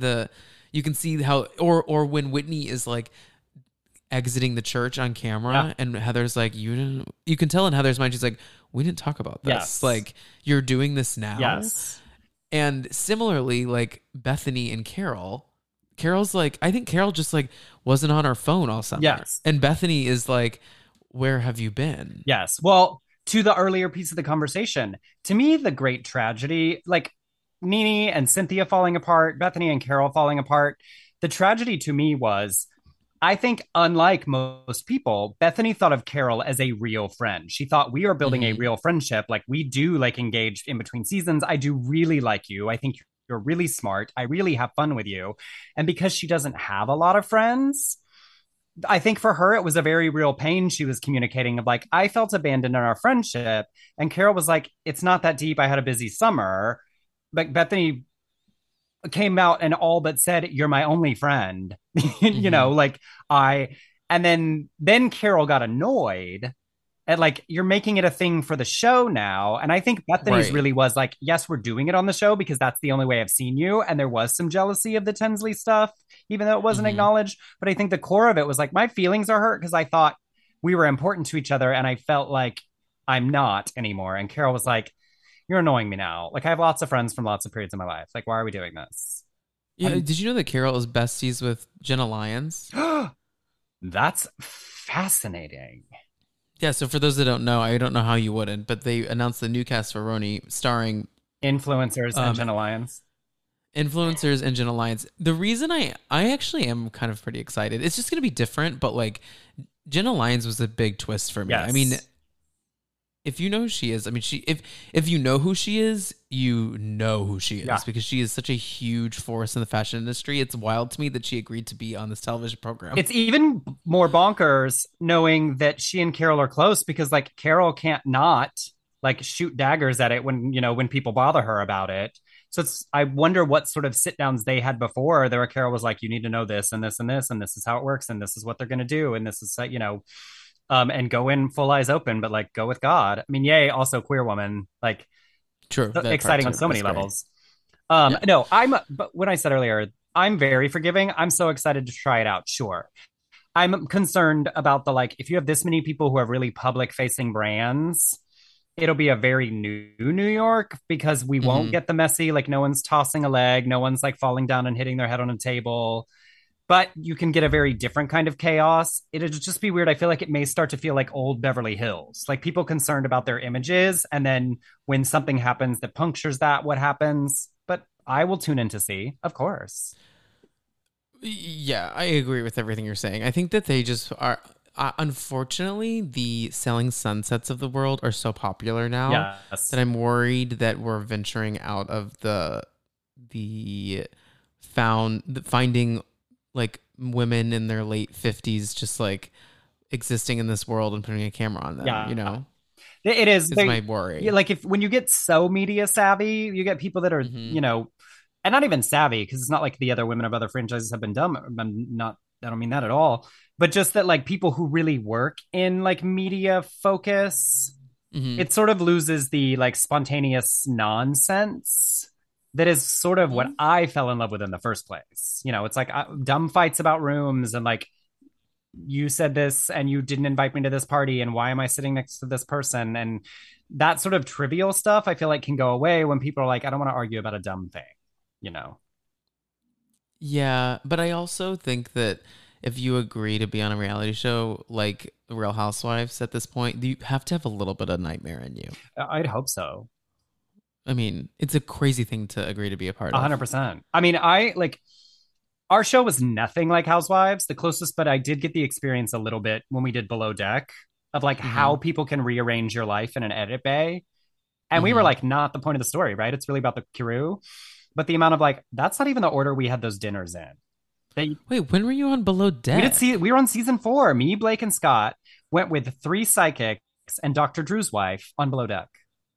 how, or when Whitney is like exiting the church on camera, and Heather's like, you can tell in Heather's mind, she's like, we didn't talk about this. Like, you're doing this now. And similarly, like Bethany and Carol's like, I think Carol just like wasn't on her phone all summer. And Bethany is like, where have you been? Well, to the earlier piece of the conversation, to me, the great tragedy, like Nene and Cynthia falling apart, Bethany and Carol falling apart, the tragedy to me was, I think, unlike most people, Bethany thought of Carol as a real friend. She thought, we are building a real friendship. Like, we do like engage in between seasons. I do really like you. I think you're really smart. I really have fun with you. And because she doesn't have a lot of friends, I think for her, it was a very real pain she was communicating of like, I felt abandoned in our friendship. And Carol was like, it's not that deep. I had a busy summer. But Bethany came out and all but said, you're my only friend. You know, like and then Carol got annoyed at like, you're making it a thing for the show now. And I think Bethany's really was like, yes, we're doing it on the show because that's the only way I've seen you. And there was some jealousy of the Tinsley stuff, even though it wasn't acknowledged. But I think the core of it was like, my feelings are hurt because I thought we were important to each other. And I felt like I'm not anymore. And Carol was like, you're annoying me now. Like, I have lots of friends from lots of periods in my life. Like, why are we doing this? Yeah. Did you know that Carol is besties with Jenna Lyons? That's fascinating. Yeah, so for those that don't know, I don't know how you wouldn't, but they announced the new cast for Roni starring influencers and Jenna Lyons. Influencers and Jenna Lyons. The reason I actually am kind of pretty excited, it's just going to be different, but like Jenna Lyons was a big twist for me. I mean, if you know who she is, I mean, if you know who she is, you know who she is, Yeah. because she is such a huge force in the fashion industry. It's wild to me that she agreed to be on this television program. It's even more bonkers knowing that she and Carol are close, because like Carol can't not like shoot daggers at it when, when people bother her about it. So I wonder what sort of sit downs they had before there, where Carol was like, you need to know this and this and this, and this is how it works, and this is what they're going to do. And this is, and go in full eyes open, but like go with God. I mean, yay, also queer woman, like true, exciting on so many levels. No, but when I said earlier, I'm very forgiving. I'm so excited to try it out. Sure. I'm concerned about like, if you have this many people who have really public facing brands, it'll be a very new New York, because we won't get the messy, like no one's tossing a leg, no one's like falling down and hitting their head on a table. But you can get a very different kind of chaos. It'll just be weird. I feel like it may start to feel like old Beverly Hills, like people concerned about their images. And then when something happens that punctures that, what happens? But I will tune in to see, of course. Yeah, I agree with everything you're saying. I think that they just are. Unfortunately, the Selling Sunsets of the world are so popular now that I'm worried that we're venturing out of the finding like women in their late 50s just like existing in this world and putting a camera on them. It is. It's my worry. Like when you get so media savvy, you get people that are and not even savvy, because it's not like the other women of other franchises have been dumb. I don't mean that at all. But just that like people who really work in like media focus, it sort of loses the like spontaneous nonsense that is sort of what I fell in love with in the first place. It's like dumb fights about rooms, and like, you said this and you didn't invite me to this party, and why am I sitting next to this person? And that sort of trivial stuff I feel like can go away when people are like, I don't want to argue about a dumb thing. Yeah, but I also think that if you agree to be on a reality show like Real Housewives at this point, you have to have a little bit of nightmare in you. I'd hope so. I mean, it's a crazy thing to agree to be a part of. 100%. I mean, our show was nothing like Housewives. The closest, but I did get the experience a little bit when we did Below Deck, of like how people can rearrange your life in an edit bay. And we were like, not the point of the story, right? It's really about the crew. But the amount of like, that's not even the order we had those dinners in. Wait, when were you on Below Deck? We were on season 4. Me, Blake, and Scott went with 3 psychics and Dr. Drew's wife on Below Deck.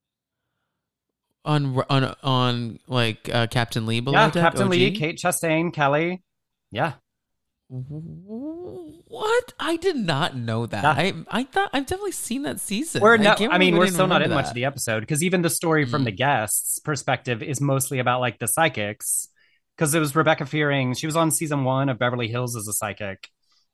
On like Captain Lee Below Deck? Captain OG? Lee, Kate Chastain, Kelly. Yeah. What? I did not know that. Yeah. I thought I've definitely seen that season. We're still not in much of the episode, because even the story from the guests' perspective is mostly about like the psychics, because it was Rebecca Fearing. She was on season 1 of Beverly Hills as a psychic.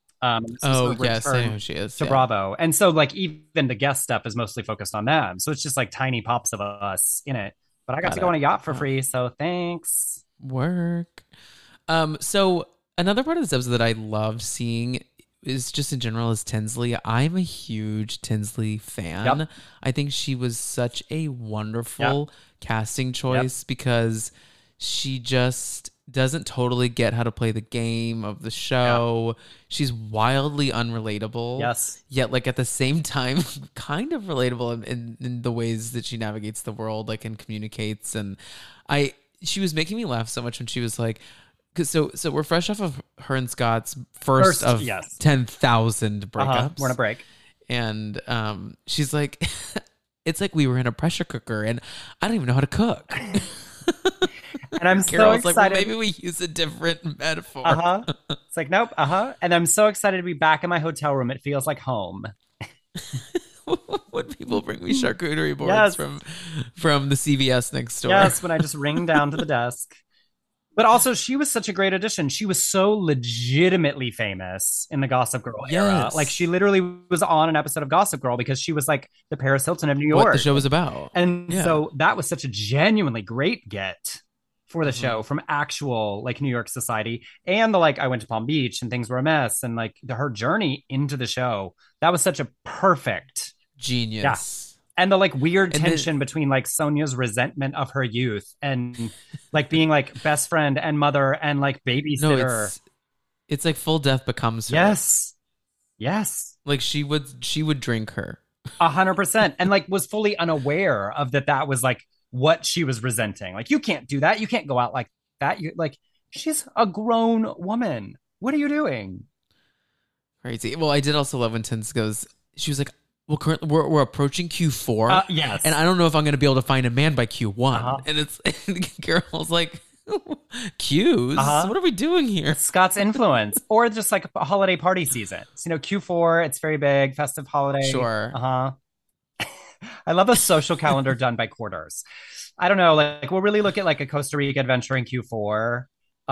Yes, I know who she is. To Bravo. And so like even the guest stuff is mostly focused on them. So it's just like tiny pops of us in it. But I got to go on a yacht for free, so thanks. Work. So another part of this episode that I loved seeing is just in general is Tinsley. I'm a huge Tinsley fan. Yep. I think she was such a wonderful casting choice because she just doesn't totally get how to play the game of the show. Yep. She's wildly unrelatable. Yes. Yet, like, at the same time, kind of relatable in the ways that she navigates the world, like, and communicates. And she was making me laugh so much when she was like, so we're fresh off of her and Scott's first of 10,000 breakups. We're on a break. And she's like, it's like we were in a pressure cooker and I don't even know how to cook. And I'm so excited. Like, well, maybe we use a different metaphor. It's like, nope. And I'm so excited to be back in my hotel room. It feels like home. When people bring me charcuterie boards from the CVS next door. Yes, when I just ring down to the desk. But also, she was such a great addition. She was so legitimately famous in the Gossip Girl era. Like, she literally was on an episode of Gossip Girl because she was like the Paris Hilton of New York. What the show was about. And so that was such a genuinely great get for the show from actual like New York society. And the like, I went to Palm Beach and things were a mess. And like her journey into the show, that was such a perfect genius. Yeah. And the like weird tension between like Sonia's resentment of her youth and like being like best friend and mother and like babysitter. No, it's like Full Death becomes her. Yes. Like she would drink her. 100%. And like was fully unaware of that was like what she was resenting. Like, you can't do that. You can't go out like that. You like, she's a grown woman. What are you doing? Crazy. Well, I did also love when Tins goes, she was like, well, currently we're approaching Q4. Yes. And I don't know if I'm going to be able to find a man by Q1. And it's, and Carol's like, Q's? What are we doing here? Scott's influence. Or just like a holiday party season. So, Q4, it's very big, festive holiday. Sure. I love a social calendar done by quarters. I don't know, like we'll really look at like a Costa Rica adventure in Q4.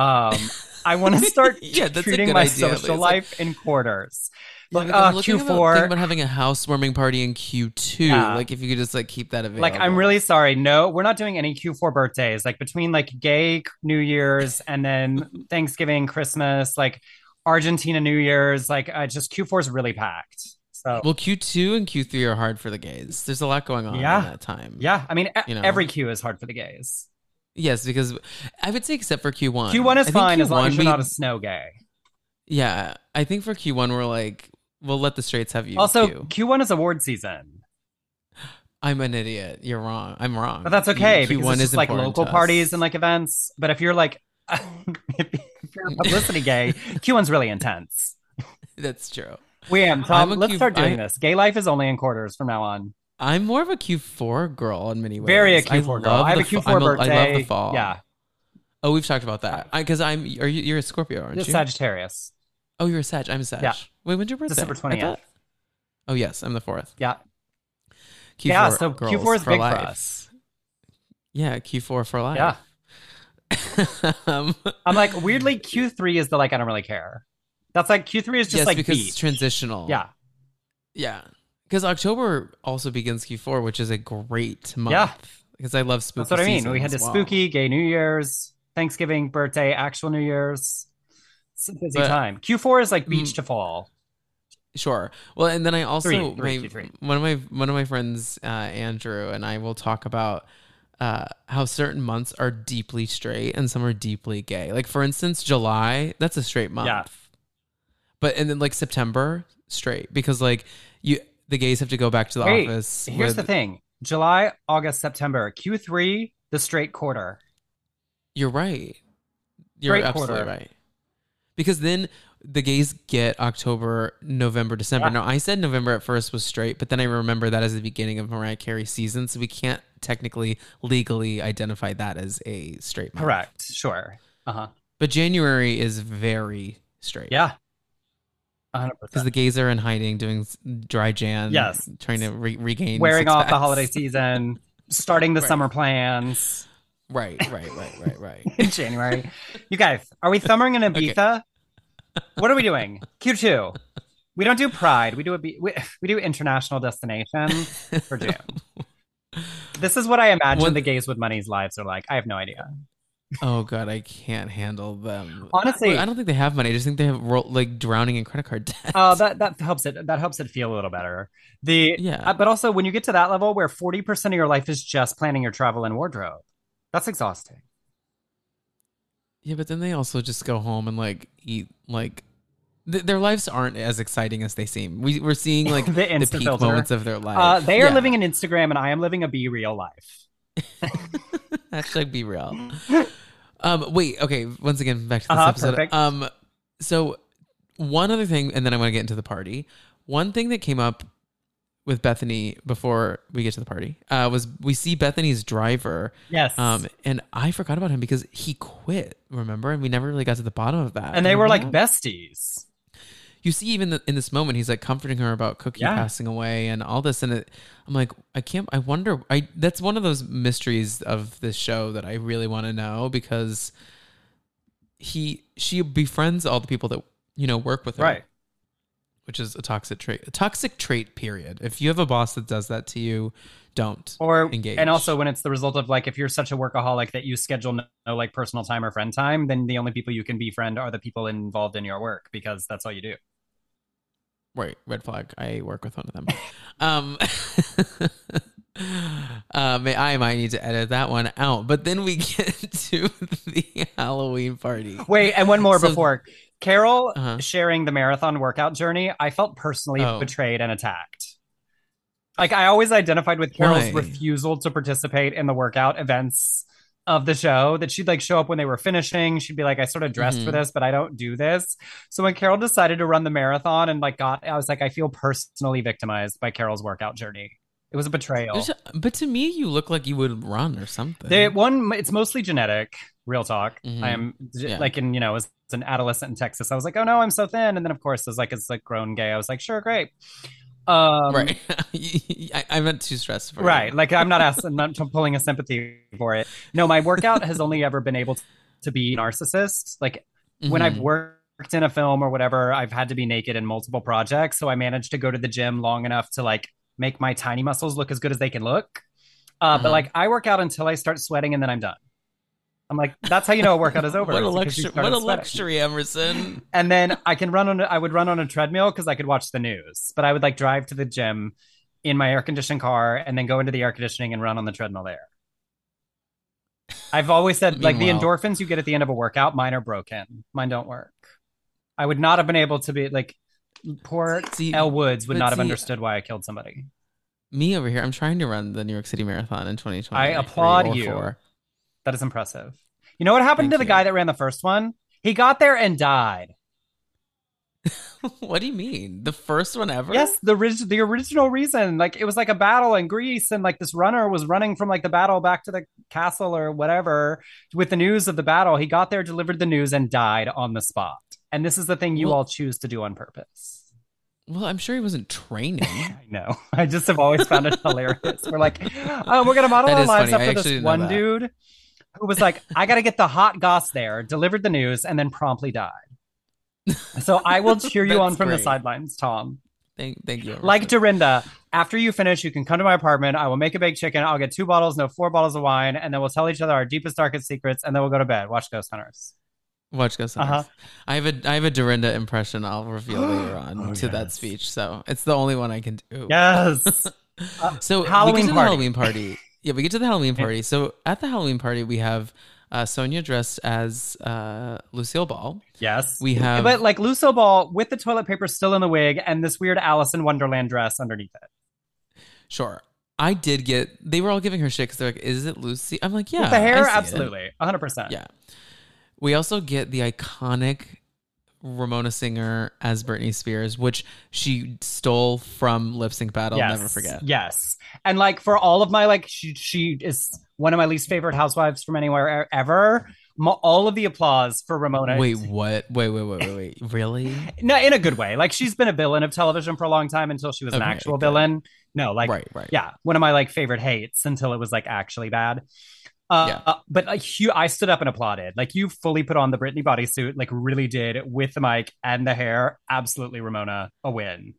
I want to start treating my social life in quarters. Like Q4. Think about having a housewarming party in Q2. Like if you could just like keep that available. Like I'm really sorry. No, we're not doing any Q4 birthdays. Like between like gay New Year's and then Thanksgiving, Christmas, like Argentina New Year's, like just Q4 is really packed. So well, Q2 and Q3 are hard for the gays. There's a lot going on in that time. Yeah, I mean every Q is hard for the gays. Yes, because I would say except for Q1. Q1 is fine as long as you're not a snow gay. Yeah, I think for Q1 we're like, we'll let the straights have you. Also, Q1 is award season. I'm an idiot. You're wrong. I'm wrong. But that's okay. Q1 is like local parties and like events. But if you're like, if you're a publicity gay, Q1's really intense. That's true. Tom, let's start doing this. Gay life is only in quarters from now on. I'm more of a Q4 girl in many ways. Very a Q4 girl. I have a Q4 birthday. I love the fall. Yeah. Oh, we've talked about that. Because you're a Scorpio, aren't you? Sagittarius. Oh, you're a Sag. I'm a Sag. Yeah. Wait, when's your birthday? December 20th. Oh, yes. I'm the 4th. Yeah. Q4 so Q4 is big life. For us. Yeah, Q4 for life. Yeah. I'm like, weirdly, Q3 is the like, I don't really care. That's like, Q3 is just like because beach. It's transitional. Yeah. Yeah. Because October also begins Q4, which is a great month. Yeah. Because I love spooky. That's what I mean. We had the spooky, gay New Year's, Thanksgiving, birthday, actual New Year's. It's a busy time. Q4 is like beach to fall. Sure. Well, and then I also Q3. one of my friends, Andrew, and I will talk about how certain months are deeply straight and some are deeply gay. Like for instance, July, that's a straight month. Yeah. And then like September, straight because like the gays have to go back to the office. Here's the thing: July, August, September, Q3, the straight quarter. You're right. You're absolutely right. Because then the gays get October, November, December. Yeah. Now, I said November at first was straight, but then I remember that as the beginning of Mariah Carey's season, so we can't technically, legally identify that as a straight month. Correct. Sure. But January is very straight. Yeah. 100%. Because the gays are in hiding, doing dry Jan. Yes. Trying to regain wearing off the holiday season, starting the summer plans. Right. In January. You guys, are we summering in Ibiza? Okay. What are we doing? Q2. We don't do Pride. We do we do international destination for June. This is what I imagine the gays with money's lives are like. I have no idea. Oh God, I can't handle them. Honestly, I don't think they have money. I just think they have like drowning in credit card debt. Oh, that helps it. That helps it feel a little better. But also when you get to that level where 40% of your life is just planning your travel and wardrobe, that's exhausting. Yeah, but then they also just go home and like eat like their lives aren't as exciting as they seem. We're seeing like the peak filter. Moments of their life. They are living an Instagram, and I am living a be real life. Hashtag be real. Wait, okay. Once again, back to this episode. Perfect. So one other thing, and then I want to get into the party. One thing that came up with Bethany before we get to the party was we see Bethany's driver. Yes. And I forgot about him because he quit, remember? And we never really got to the bottom of that. And they were like besties. You see, even in this moment, he's like comforting her about Cookie passing away and all this. And I'm like, I wonder, that's one of those mysteries of this show that I really want to know because she befriends all the people that, work with her. Right. Which is a toxic trait, period. If you have a boss that does that to you, don't engage. And also when it's the result of like, if you're such a workaholic that you schedule no like personal time or friend time, then the only people you can befriend are the people involved in your work because that's all you do. Right. Red flag. I work with one of them. I might need to edit that one out, but then we get to the Halloween party. Wait, and one more before Carol sharing the marathon workout journey. I felt personally betrayed and attacked. Like I always identified with Carol's Why? refusal to participate in the workout events of the show, that she'd like show up when they were finishing. She'd be like, I sort of dressed for Hmm. this, but I don't do this. So when Carol decided to run the marathon and like I was like, I feel personally victimized by Carol's workout journey. It was a betrayal. But to me, you look like you would run or They something. one it's mostly genetic, real talk. I Hmm. am Yeah. like in, as an adolescent in Texas, I was like, oh no, I'm so thin. And then of course as like grown gay, I was like, sure, great. Um, Right. I'm not too stressed for right. you. Like I'm not asking, not pulling a sympathy for it. No, my workout has only ever been able to be narcissist. Like when I've Hmm. worked in a film or whatever, I've had to be naked in multiple projects. So I managed to go to the gym long enough to like make my tiny muscles look as good as they can look. But Uh-huh. like I work out until I start sweating and then I'm done. I'm like, that's how you know a workout is over. What a It's because you luxury! What started a sweating. luxury, Emerson. And then I would run on a treadmill because I could watch the news. But I would like drive to the gym in my air conditioned car and then go into the air conditioning and run on the treadmill there. I've always said like the Meanwhile, endorphins you get at the end of a workout, mine are broken. Mine don't work. I would not have been able to be like poor see, Elle Woods would but not have see, understood why I killed somebody. me over here, I'm trying to run the New York City Marathon in I 2023 applaud or you. four. That is impressive. You know what happened to Thank the you. guy that ran the first one? He got there and died. What do you mean? The first one ever? Yes, the original reason, like it was like a battle in Greece, and like this runner was running from like the battle back to the castle or whatever with the news of the battle. He got there, delivered the news, and died on the spot. And this is the thing you Well, all choose to do on purpose. well, I'm sure he wasn't training. I know. I just have always found it hilarious. We're like, oh, we're gonna model That our is lives funny. I after actually this didn't know one that. dude who was like, I got to get the hot goss there, delivered the news, and then promptly died. So I will cheer you on That's from the great. sidelines, Tom. Thank you, Like Emerson. Dorinda, after you finish, you can come to my apartment. I will make a baked chicken. I'll get 2 bottles, no, 4 bottles of wine, and then we'll tell each other our deepest, darkest secrets, and then we'll go to bed. Watch Ghost Hunters. Watch Ghost Uh huh. Hunters. I have a Dorinda impression I'll reveal later on Oh to that yes, speech. So it's the only one I can do. yes. So we get Halloween to the party. Halloween party. Yeah, we get to the Halloween party. So at the Halloween party, we have Sonia dressed as Lucille Ball. Yes, We have but like Lucille Ball with the toilet paper still in the wig and this weird Alice in Wonderland dress underneath it. sure. I did get. They were all giving her shit because they're like, "Is it Lucy?" I'm like, With the "Yeah, I hair, see it." absolutely, 100%. Yeah. We also get the iconic Ramona Singer as Britney Spears, which she stole from Lip Sync Battle. Yes, Never forget. yes. And like for all of my like, she is one of my least favorite housewives from anywhere ever. All of the applause for Ramona. Wait, what? Wait. Really? No, in a good way. Like she's been a villain of television for a long time until she was an Okay, actual good. villain. No, like Right. yeah, one of my like favorite hates until it was like actually bad. Yeah. But I stood up and applauded. Like you fully put on the Britney bodysuit, like really did with the mic and the hair. Absolutely, Ramona, a win.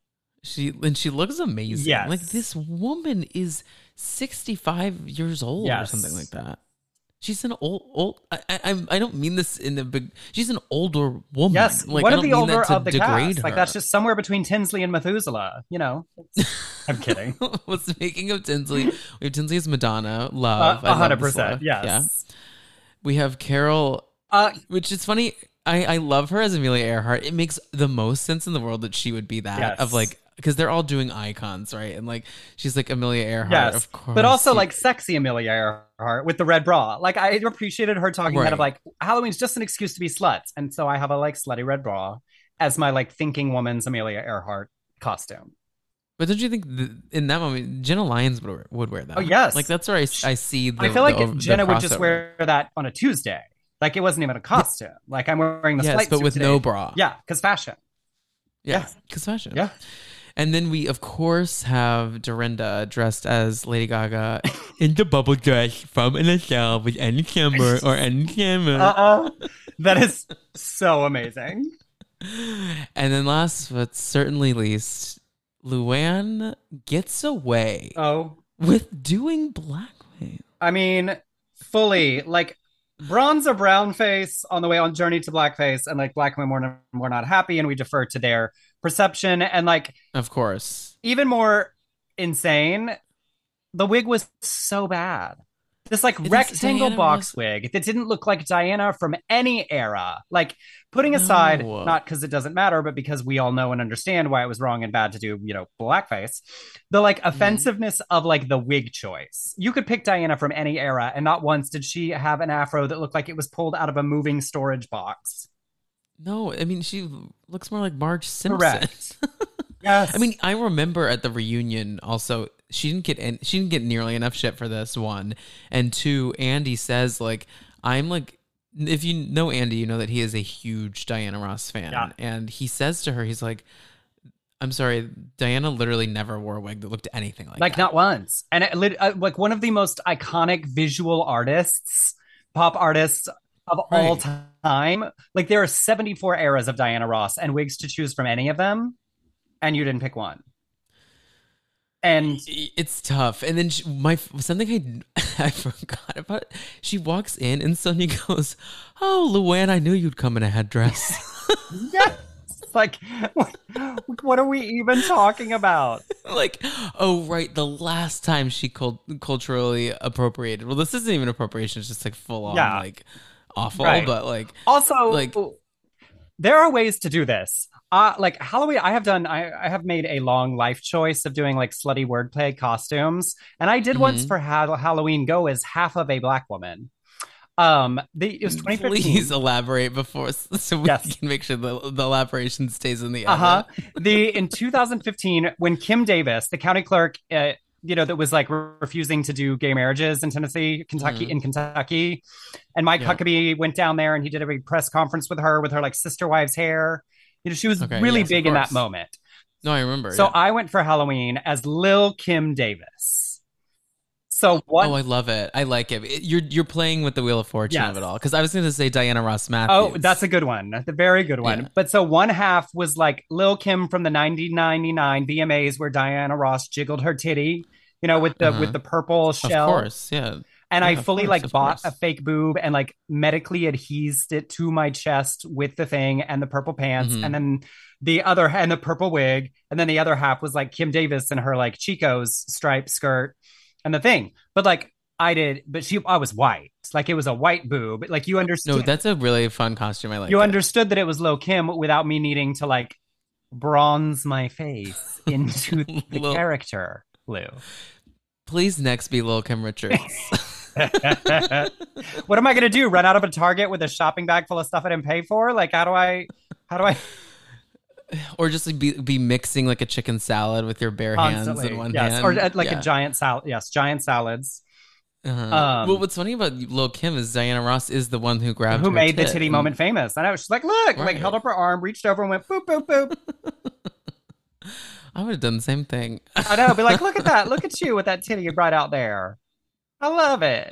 She looks amazing. Like Yes, this woman is 65 years old or something like yes, that. She's an old. I don't mean this in the big. She's an older woman. yes. Like One I of don't the mean older that to of the degrade cast. Like her. that's just somewhere between Tinsley and Methuselah. I'm kidding. Well, speaking of Tinsley, we have Tinsley as Madonna. Love. I love this 100%. look. Yeah. Yes. We have Carol, Uh, which is funny. I love her as Amelia Earhart. It makes the most sense in the world that she would be that of yes. like because they're all doing icons, right? And like she's like Amelia Earhart, Yes, of course. but also like sexy Amelia Earhart with the red bra. Like I appreciated her talking kind of Right. like Halloween's just an excuse to be sluts, and so I have a like slutty red bra as my like thinking woman's Amelia Earhart costume. But don't you think in that moment Jenna Lyons would wear that? Oh yes, Like that's where I see I the feel like the Jenna would just crossover. wear that on a Tuesday. Like it wasn't even a costume. Like I'm wearing the Yes, flight but suit with today. no bra. Yeah, because fashion. Yeah, Yeah, because fashion. yeah. And then we, of course, have Dorinda dressed as Lady Gaga in the bubble dress from NFL with any camera or any camera. That is so amazing. And then last but certainly least, Luann gets away Oh, with doing blackface. I mean, fully like bronze or brown face on the way on journey to blackface, and like black women were not happy, and we defer to their perception. And like Of course. even more insane, the wig was so bad. This like rectangle box wig that didn't look like Diana from any era. Like putting aside, not because it doesn't matter, but because we all know and understand why it was wrong and bad to do, blackface. The like offensiveness of like the wig choice. You could pick Diana from any era, and not once did she have an afro that looked like it was pulled out of a moving storage box. No, I mean she looks more like Marge Simpson. Correct. Yes. I mean, I remember at the reunion also she didn't get nearly enough shit for this, one. And two, Andy says like, I'm like, if you know Andy, you know that he is a huge Diana Ross fan. Yeah. And he says to her, he's like, I'm sorry, Diana literally never wore a wig that looked anything like that. Like not once. And like one of the most iconic visual artists, pop artists of all time. Like there are 74 eras of Diana Ross and wigs to choose from any of them. And you didn't pick one. And it's tough. And then something I forgot about it. She walks in and Sonia goes, "Oh, Luann, I knew you'd come in a headdress." Yes. Like, what are we even talking about? Like, oh, right. The last time she culturally appropriated. Well, this isn't even appropriation. It's just like full on, like awful. Right. But like, also, like, there are ways to do this. Like Halloween, I have made a long life choice of doing like slutty wordplay costumes, and I did once for Halloween go as half of a black woman. It was 2015. Please elaborate before, so we can make sure the elaboration stays in the In 2015, when Kim Davis, the county clerk, that was like refusing to do gay marriages in Kentucky, and Mike Huckabee went down there and he did a big press conference with her like sister wives hair. She was really big in that moment. No, I remember. So I went for Halloween as Lil Kim Davis. So what? Oh, I love it. I like it. You're playing with the Wheel of Fortune of it all. Because I was going to say Diana Ross Matthews. Oh, that's a good one. That's a very good one. Yeah. But so one half was like Lil Kim from the 1999 VMAs where Diana Ross jiggled her titty, with the purple shell. Of course, yeah. And I fully bought a fake boob and like medically adhesed it to my chest with the thing and the purple pants. And then the purple wig. And then the other half was like Kim Davis and her like Chico's striped skirt and the thing. But like I was white. Like it was a white boob. Like you understood. No, that's a really fun costume. I like You understood that it was Lil Kim without me needing to like bronze my face into the character, Lou. Please next be Lil Kim Richards. What am I going to do? Run out of a Target with a shopping bag full of stuff I didn't pay for? Like, how do I? Or just like be mixing like a chicken salad with your bare hands in one hand. Or like a giant salad. Yes, giant salads. Well, what's funny about Lil Kim is Diana Ross is the one who made the titty moment famous. I know. She's like, look, like held up her arm, reached over and went boop, boop, boop. I would have done the same thing. I know. Be like, look at that. Look at you with that titty right out there. I love it.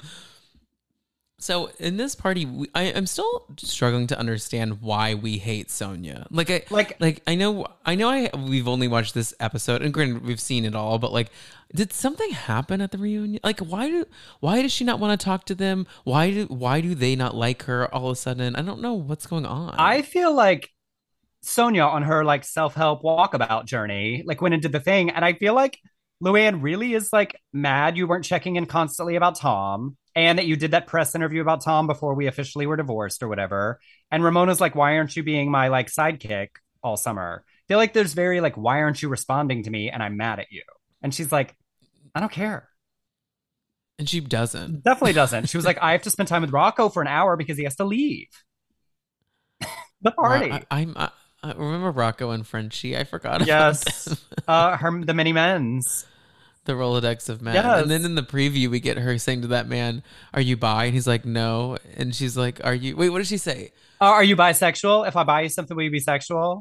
So in this party, I'm still struggling to understand why we hate Sonia. I know we've only watched this episode, and granted we've seen it all, but like, did something happen at the reunion? Like, why does she not want to talk to them? Why do they not like her all of a sudden? I don't know what's going on. I feel like Sonia on her like self-help walkabout journey, like went into the thing, and I feel like Luann really is like mad you weren't checking in constantly about Tom, and that you did that press interview about Tom before we officially were divorced or whatever. And Ramona's like, why aren't you being my like sidekick all summer? I feel like there's very like, why aren't you responding to me? And I'm mad at you. And she's like, I don't care. And she doesn't. Definitely doesn't. She was like, I have to spend time with Rocco for an hour because he has to leave the party. I remember Rocco and Frenchie. I forgot about yes. The many men's. The Rolodex of men. Yes. And then in the preview, we get her saying to that man, "Are you bi?" And he's like, "No." And she's like, "Are you..." Wait, what did she say? Are you bisexual? If I buy you something, will you be sexual?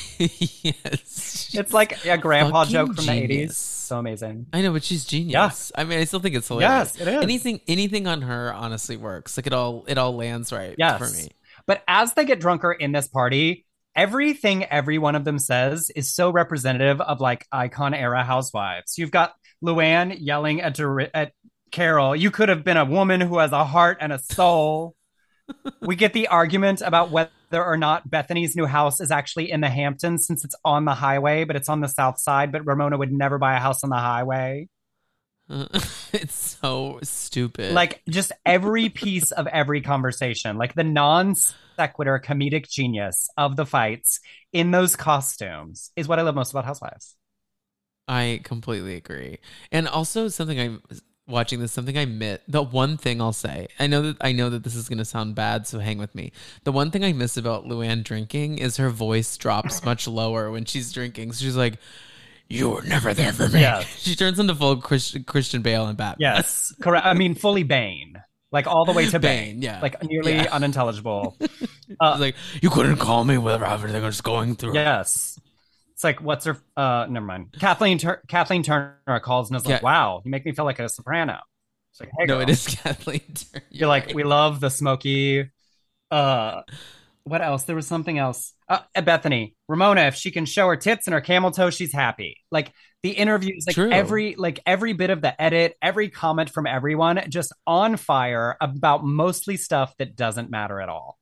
Yes. It's like a grandpa joke from the 80s. So amazing. I know, but she's genius. Yes. I mean, I still think it's hilarious. Yes, it is. Anything on her honestly works. Like it all lands right for me. But as they get drunker in this party, everything every one of them says is so representative of like icon era housewives. You've got Luann yelling at Carol, "You could have been a woman who has a heart and a soul." We get the argument about whether or not Bethany's new house is actually in the Hamptons since it's on the highway, but it's on the south side. But Ramona would never buy a house on the highway. It's so stupid. Like just every piece of every conversation, like the non sequitur comedic genius of the fights in those costumes is what I love most about Housewives. I completely agree. And also something I'm watching this, something I miss. The one thing I'll say, I know that this is gonna sound bad, so hang with me. The one thing I miss about Luann drinking is her voice drops much lower when she's drinking. So she's like, "You were never there for me." Yeah. She turns into full Christian Bale and Batman. Yes, correct. I mean, fully Bane, like all the way to Bane. Yeah. Like nearly unintelligible. She's like, "You couldn't call me with everything I was going through." Yes. It's like, what's her? Never mind. Kathleen Turner calls and is like, "Wow, you make me feel like a soprano." It's like, hey, no, girl. it is Kathleen Turner. You're like, we love the smoky. What else? There was something else. Bethany Ramona, if she can show her tits and her camel toe, she's happy. Like the interviews, like True. every bit of the edit, every comment from everyone, just on fire about mostly stuff that doesn't matter at all.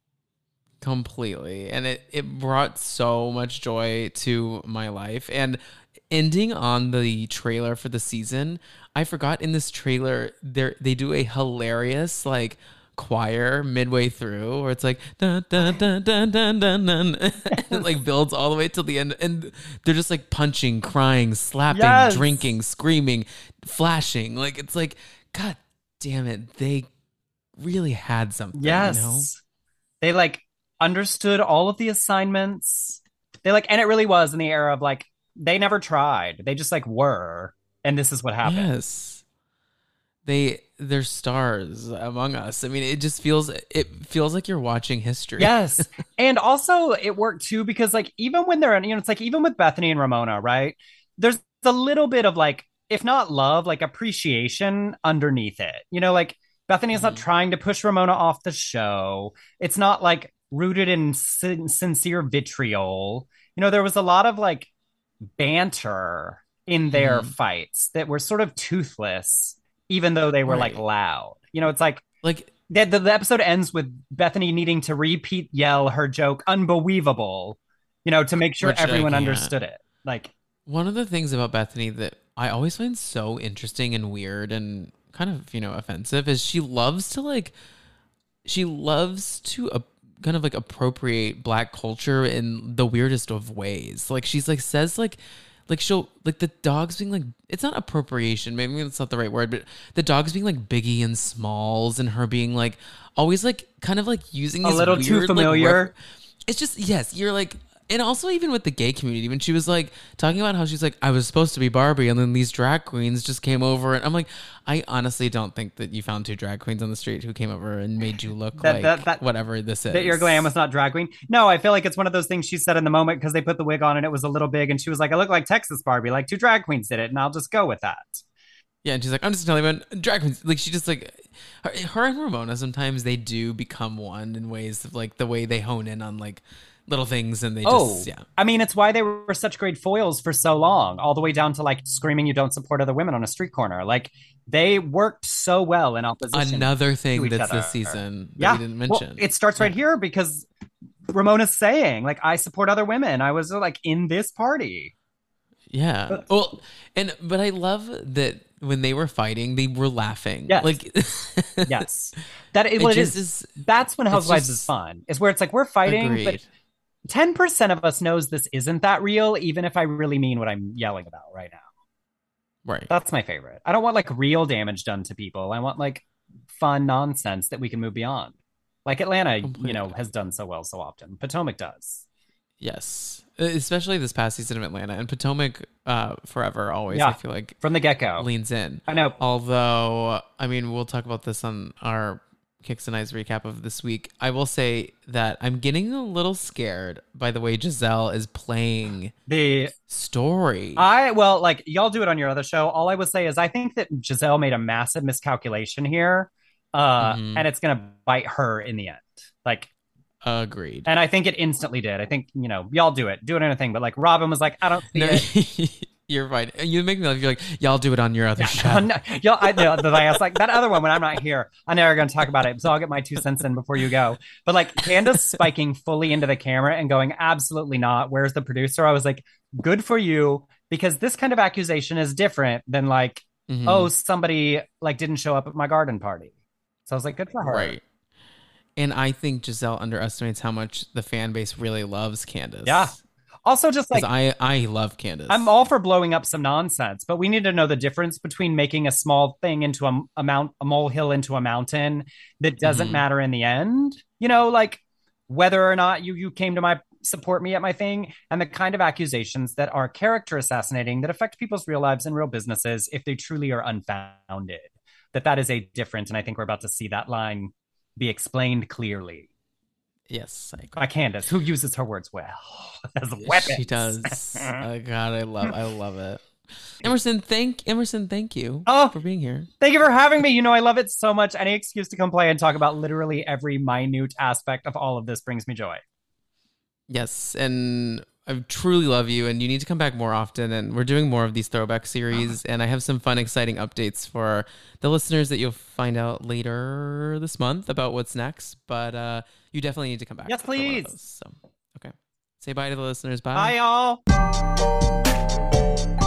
Completely. And it brought so much joy to my life. And ending on the trailer for the season, I forgot in this trailer they do a hilarious like choir midway through where it's like dun, dun, dun, dun, dun, dun, dun. And it like builds all the way till the end, and they're just like punching, crying, slapping, drinking, screaming, flashing. Like it's like, God damn it, they really had something. Yes. You know? They like understood all of the assignments. They like, and it really was in the era of like, they never tried. They just like were, and this is what happened. Yes. They're stars among us. I mean, it feels like you're watching history. Yes. And also it worked too, because like, even when they're, it's like, even with Bethany and Ramona, right? There's a little bit of like, if not love, like appreciation underneath it. Like Bethany is not trying to push Ramona off the show. It's not like rooted in sincere vitriol. There was a lot of like banter in their fights that were sort of toothless, even though they were like loud. It's like the episode ends with Bethany needing to yell her joke "unbelievable," to make sure everyone understood it. Like, one of the things about Bethany that I always find so interesting and weird and kind of offensive is she loves to kind of like appropriate Black culture in the weirdest of ways. Like she's like says like she'll like the dogs being like, it's not appropriation, maybe that's not the right word, but the dogs being like Biggie and Smalls and her being like always like kind of like using these a little weird, too familiar. Like, it's just, yes, you're like, and also even with the gay community, when she was like talking about how she's like, I was supposed to be Barbie and then these drag queens just came over, and I'm like, I honestly don't think that you found two drag queens on the street who came over and made you look like whatever this is. That your glam was not drag queen. No, I feel like it's one of those things she said in the moment because they put the wig on and it was a little big, and she was like, I look like Texas Barbie, like two drag queens did it, and I'll just go with that. Yeah, and she's like, I'm just telling you, drag queens. Like, she just like, her and Ramona, sometimes they do become one in ways of like the way they hone in on like little things, and they just, yeah. I mean, it's why they were such great foils for so long, all the way down to like screaming you don't support other women on a street corner. Like, they worked so well in opposition. Another thing that's this season that we didn't mention. Well, it starts right here because Ramona's saying, like, I support other women. I was like in this party. Yeah. Well, but I love that when they were fighting, they were laughing. Yes. Like, yes. That's when Housewives is fun. Is where it's like, we're fighting, agreed. But 10% of us knows this isn't that real, even if I really mean what I'm yelling about right now. Right. That's my favorite. I don't want like real damage done to people. I want like fun nonsense that we can move beyond. Like Atlanta, completely. Has done so well so often. Potomac does. Yes. Especially this past season of Atlanta. And Potomac, forever, always, I feel like. From the get-go. Leans in. I know. Although, I mean, we'll talk about this on our Kicks and Eyes recap of this week. I will say that I'm getting a little scared by the way Giselle is playing the story. Like, y'all do it on your other show. All I would say is I think that Giselle made a massive miscalculation here. And it's going to bite her in the end. Like, agreed. And I think it instantly did. I think, y'all do it anything. But like Robin was like, I don't see it. You're right. You make me laugh. You're like, y'all do it on your other show. I was like, that other one when I'm not here, I'm never going to talk about it. So I'll get my 2 cents in before you go. But like Candace spiking fully into the camera and going, absolutely not. Where's the producer? I was like, good for you, because this kind of accusation is different than like oh, somebody like didn't show up at my garden party. So I was like, good for her. Right. And I think Giselle underestimates how much the fan base really loves Candace. Yeah. Also, just like I love Candace. I'm all for blowing up some nonsense, but we need to know the difference between making a small thing into a molehill into a mountain that doesn't matter in the end. You know, like whether or not you came to support me at my thing, and the kind of accusations that are character assassinating that affect people's real lives and real businesses if they truly are unfounded. That is a difference, and I think we're about to see that line be explained clearly. Yes, by Candace, who uses her words well as weapons. She does. Oh God, I love it. Emerson, thank you for being here. Thank you for having me. You know, I love it so much. Any excuse to come play and talk about literally every minute aspect of all of this brings me joy. Yes, and I truly love you, and you need to come back more often. And we're doing more of these throwback series, and I have some fun, exciting updates for the listeners that you'll find out later this month about what's next. But you definitely need to come back. Yes, please. So, okay. Say bye to the listeners. Bye. Bye, y'all.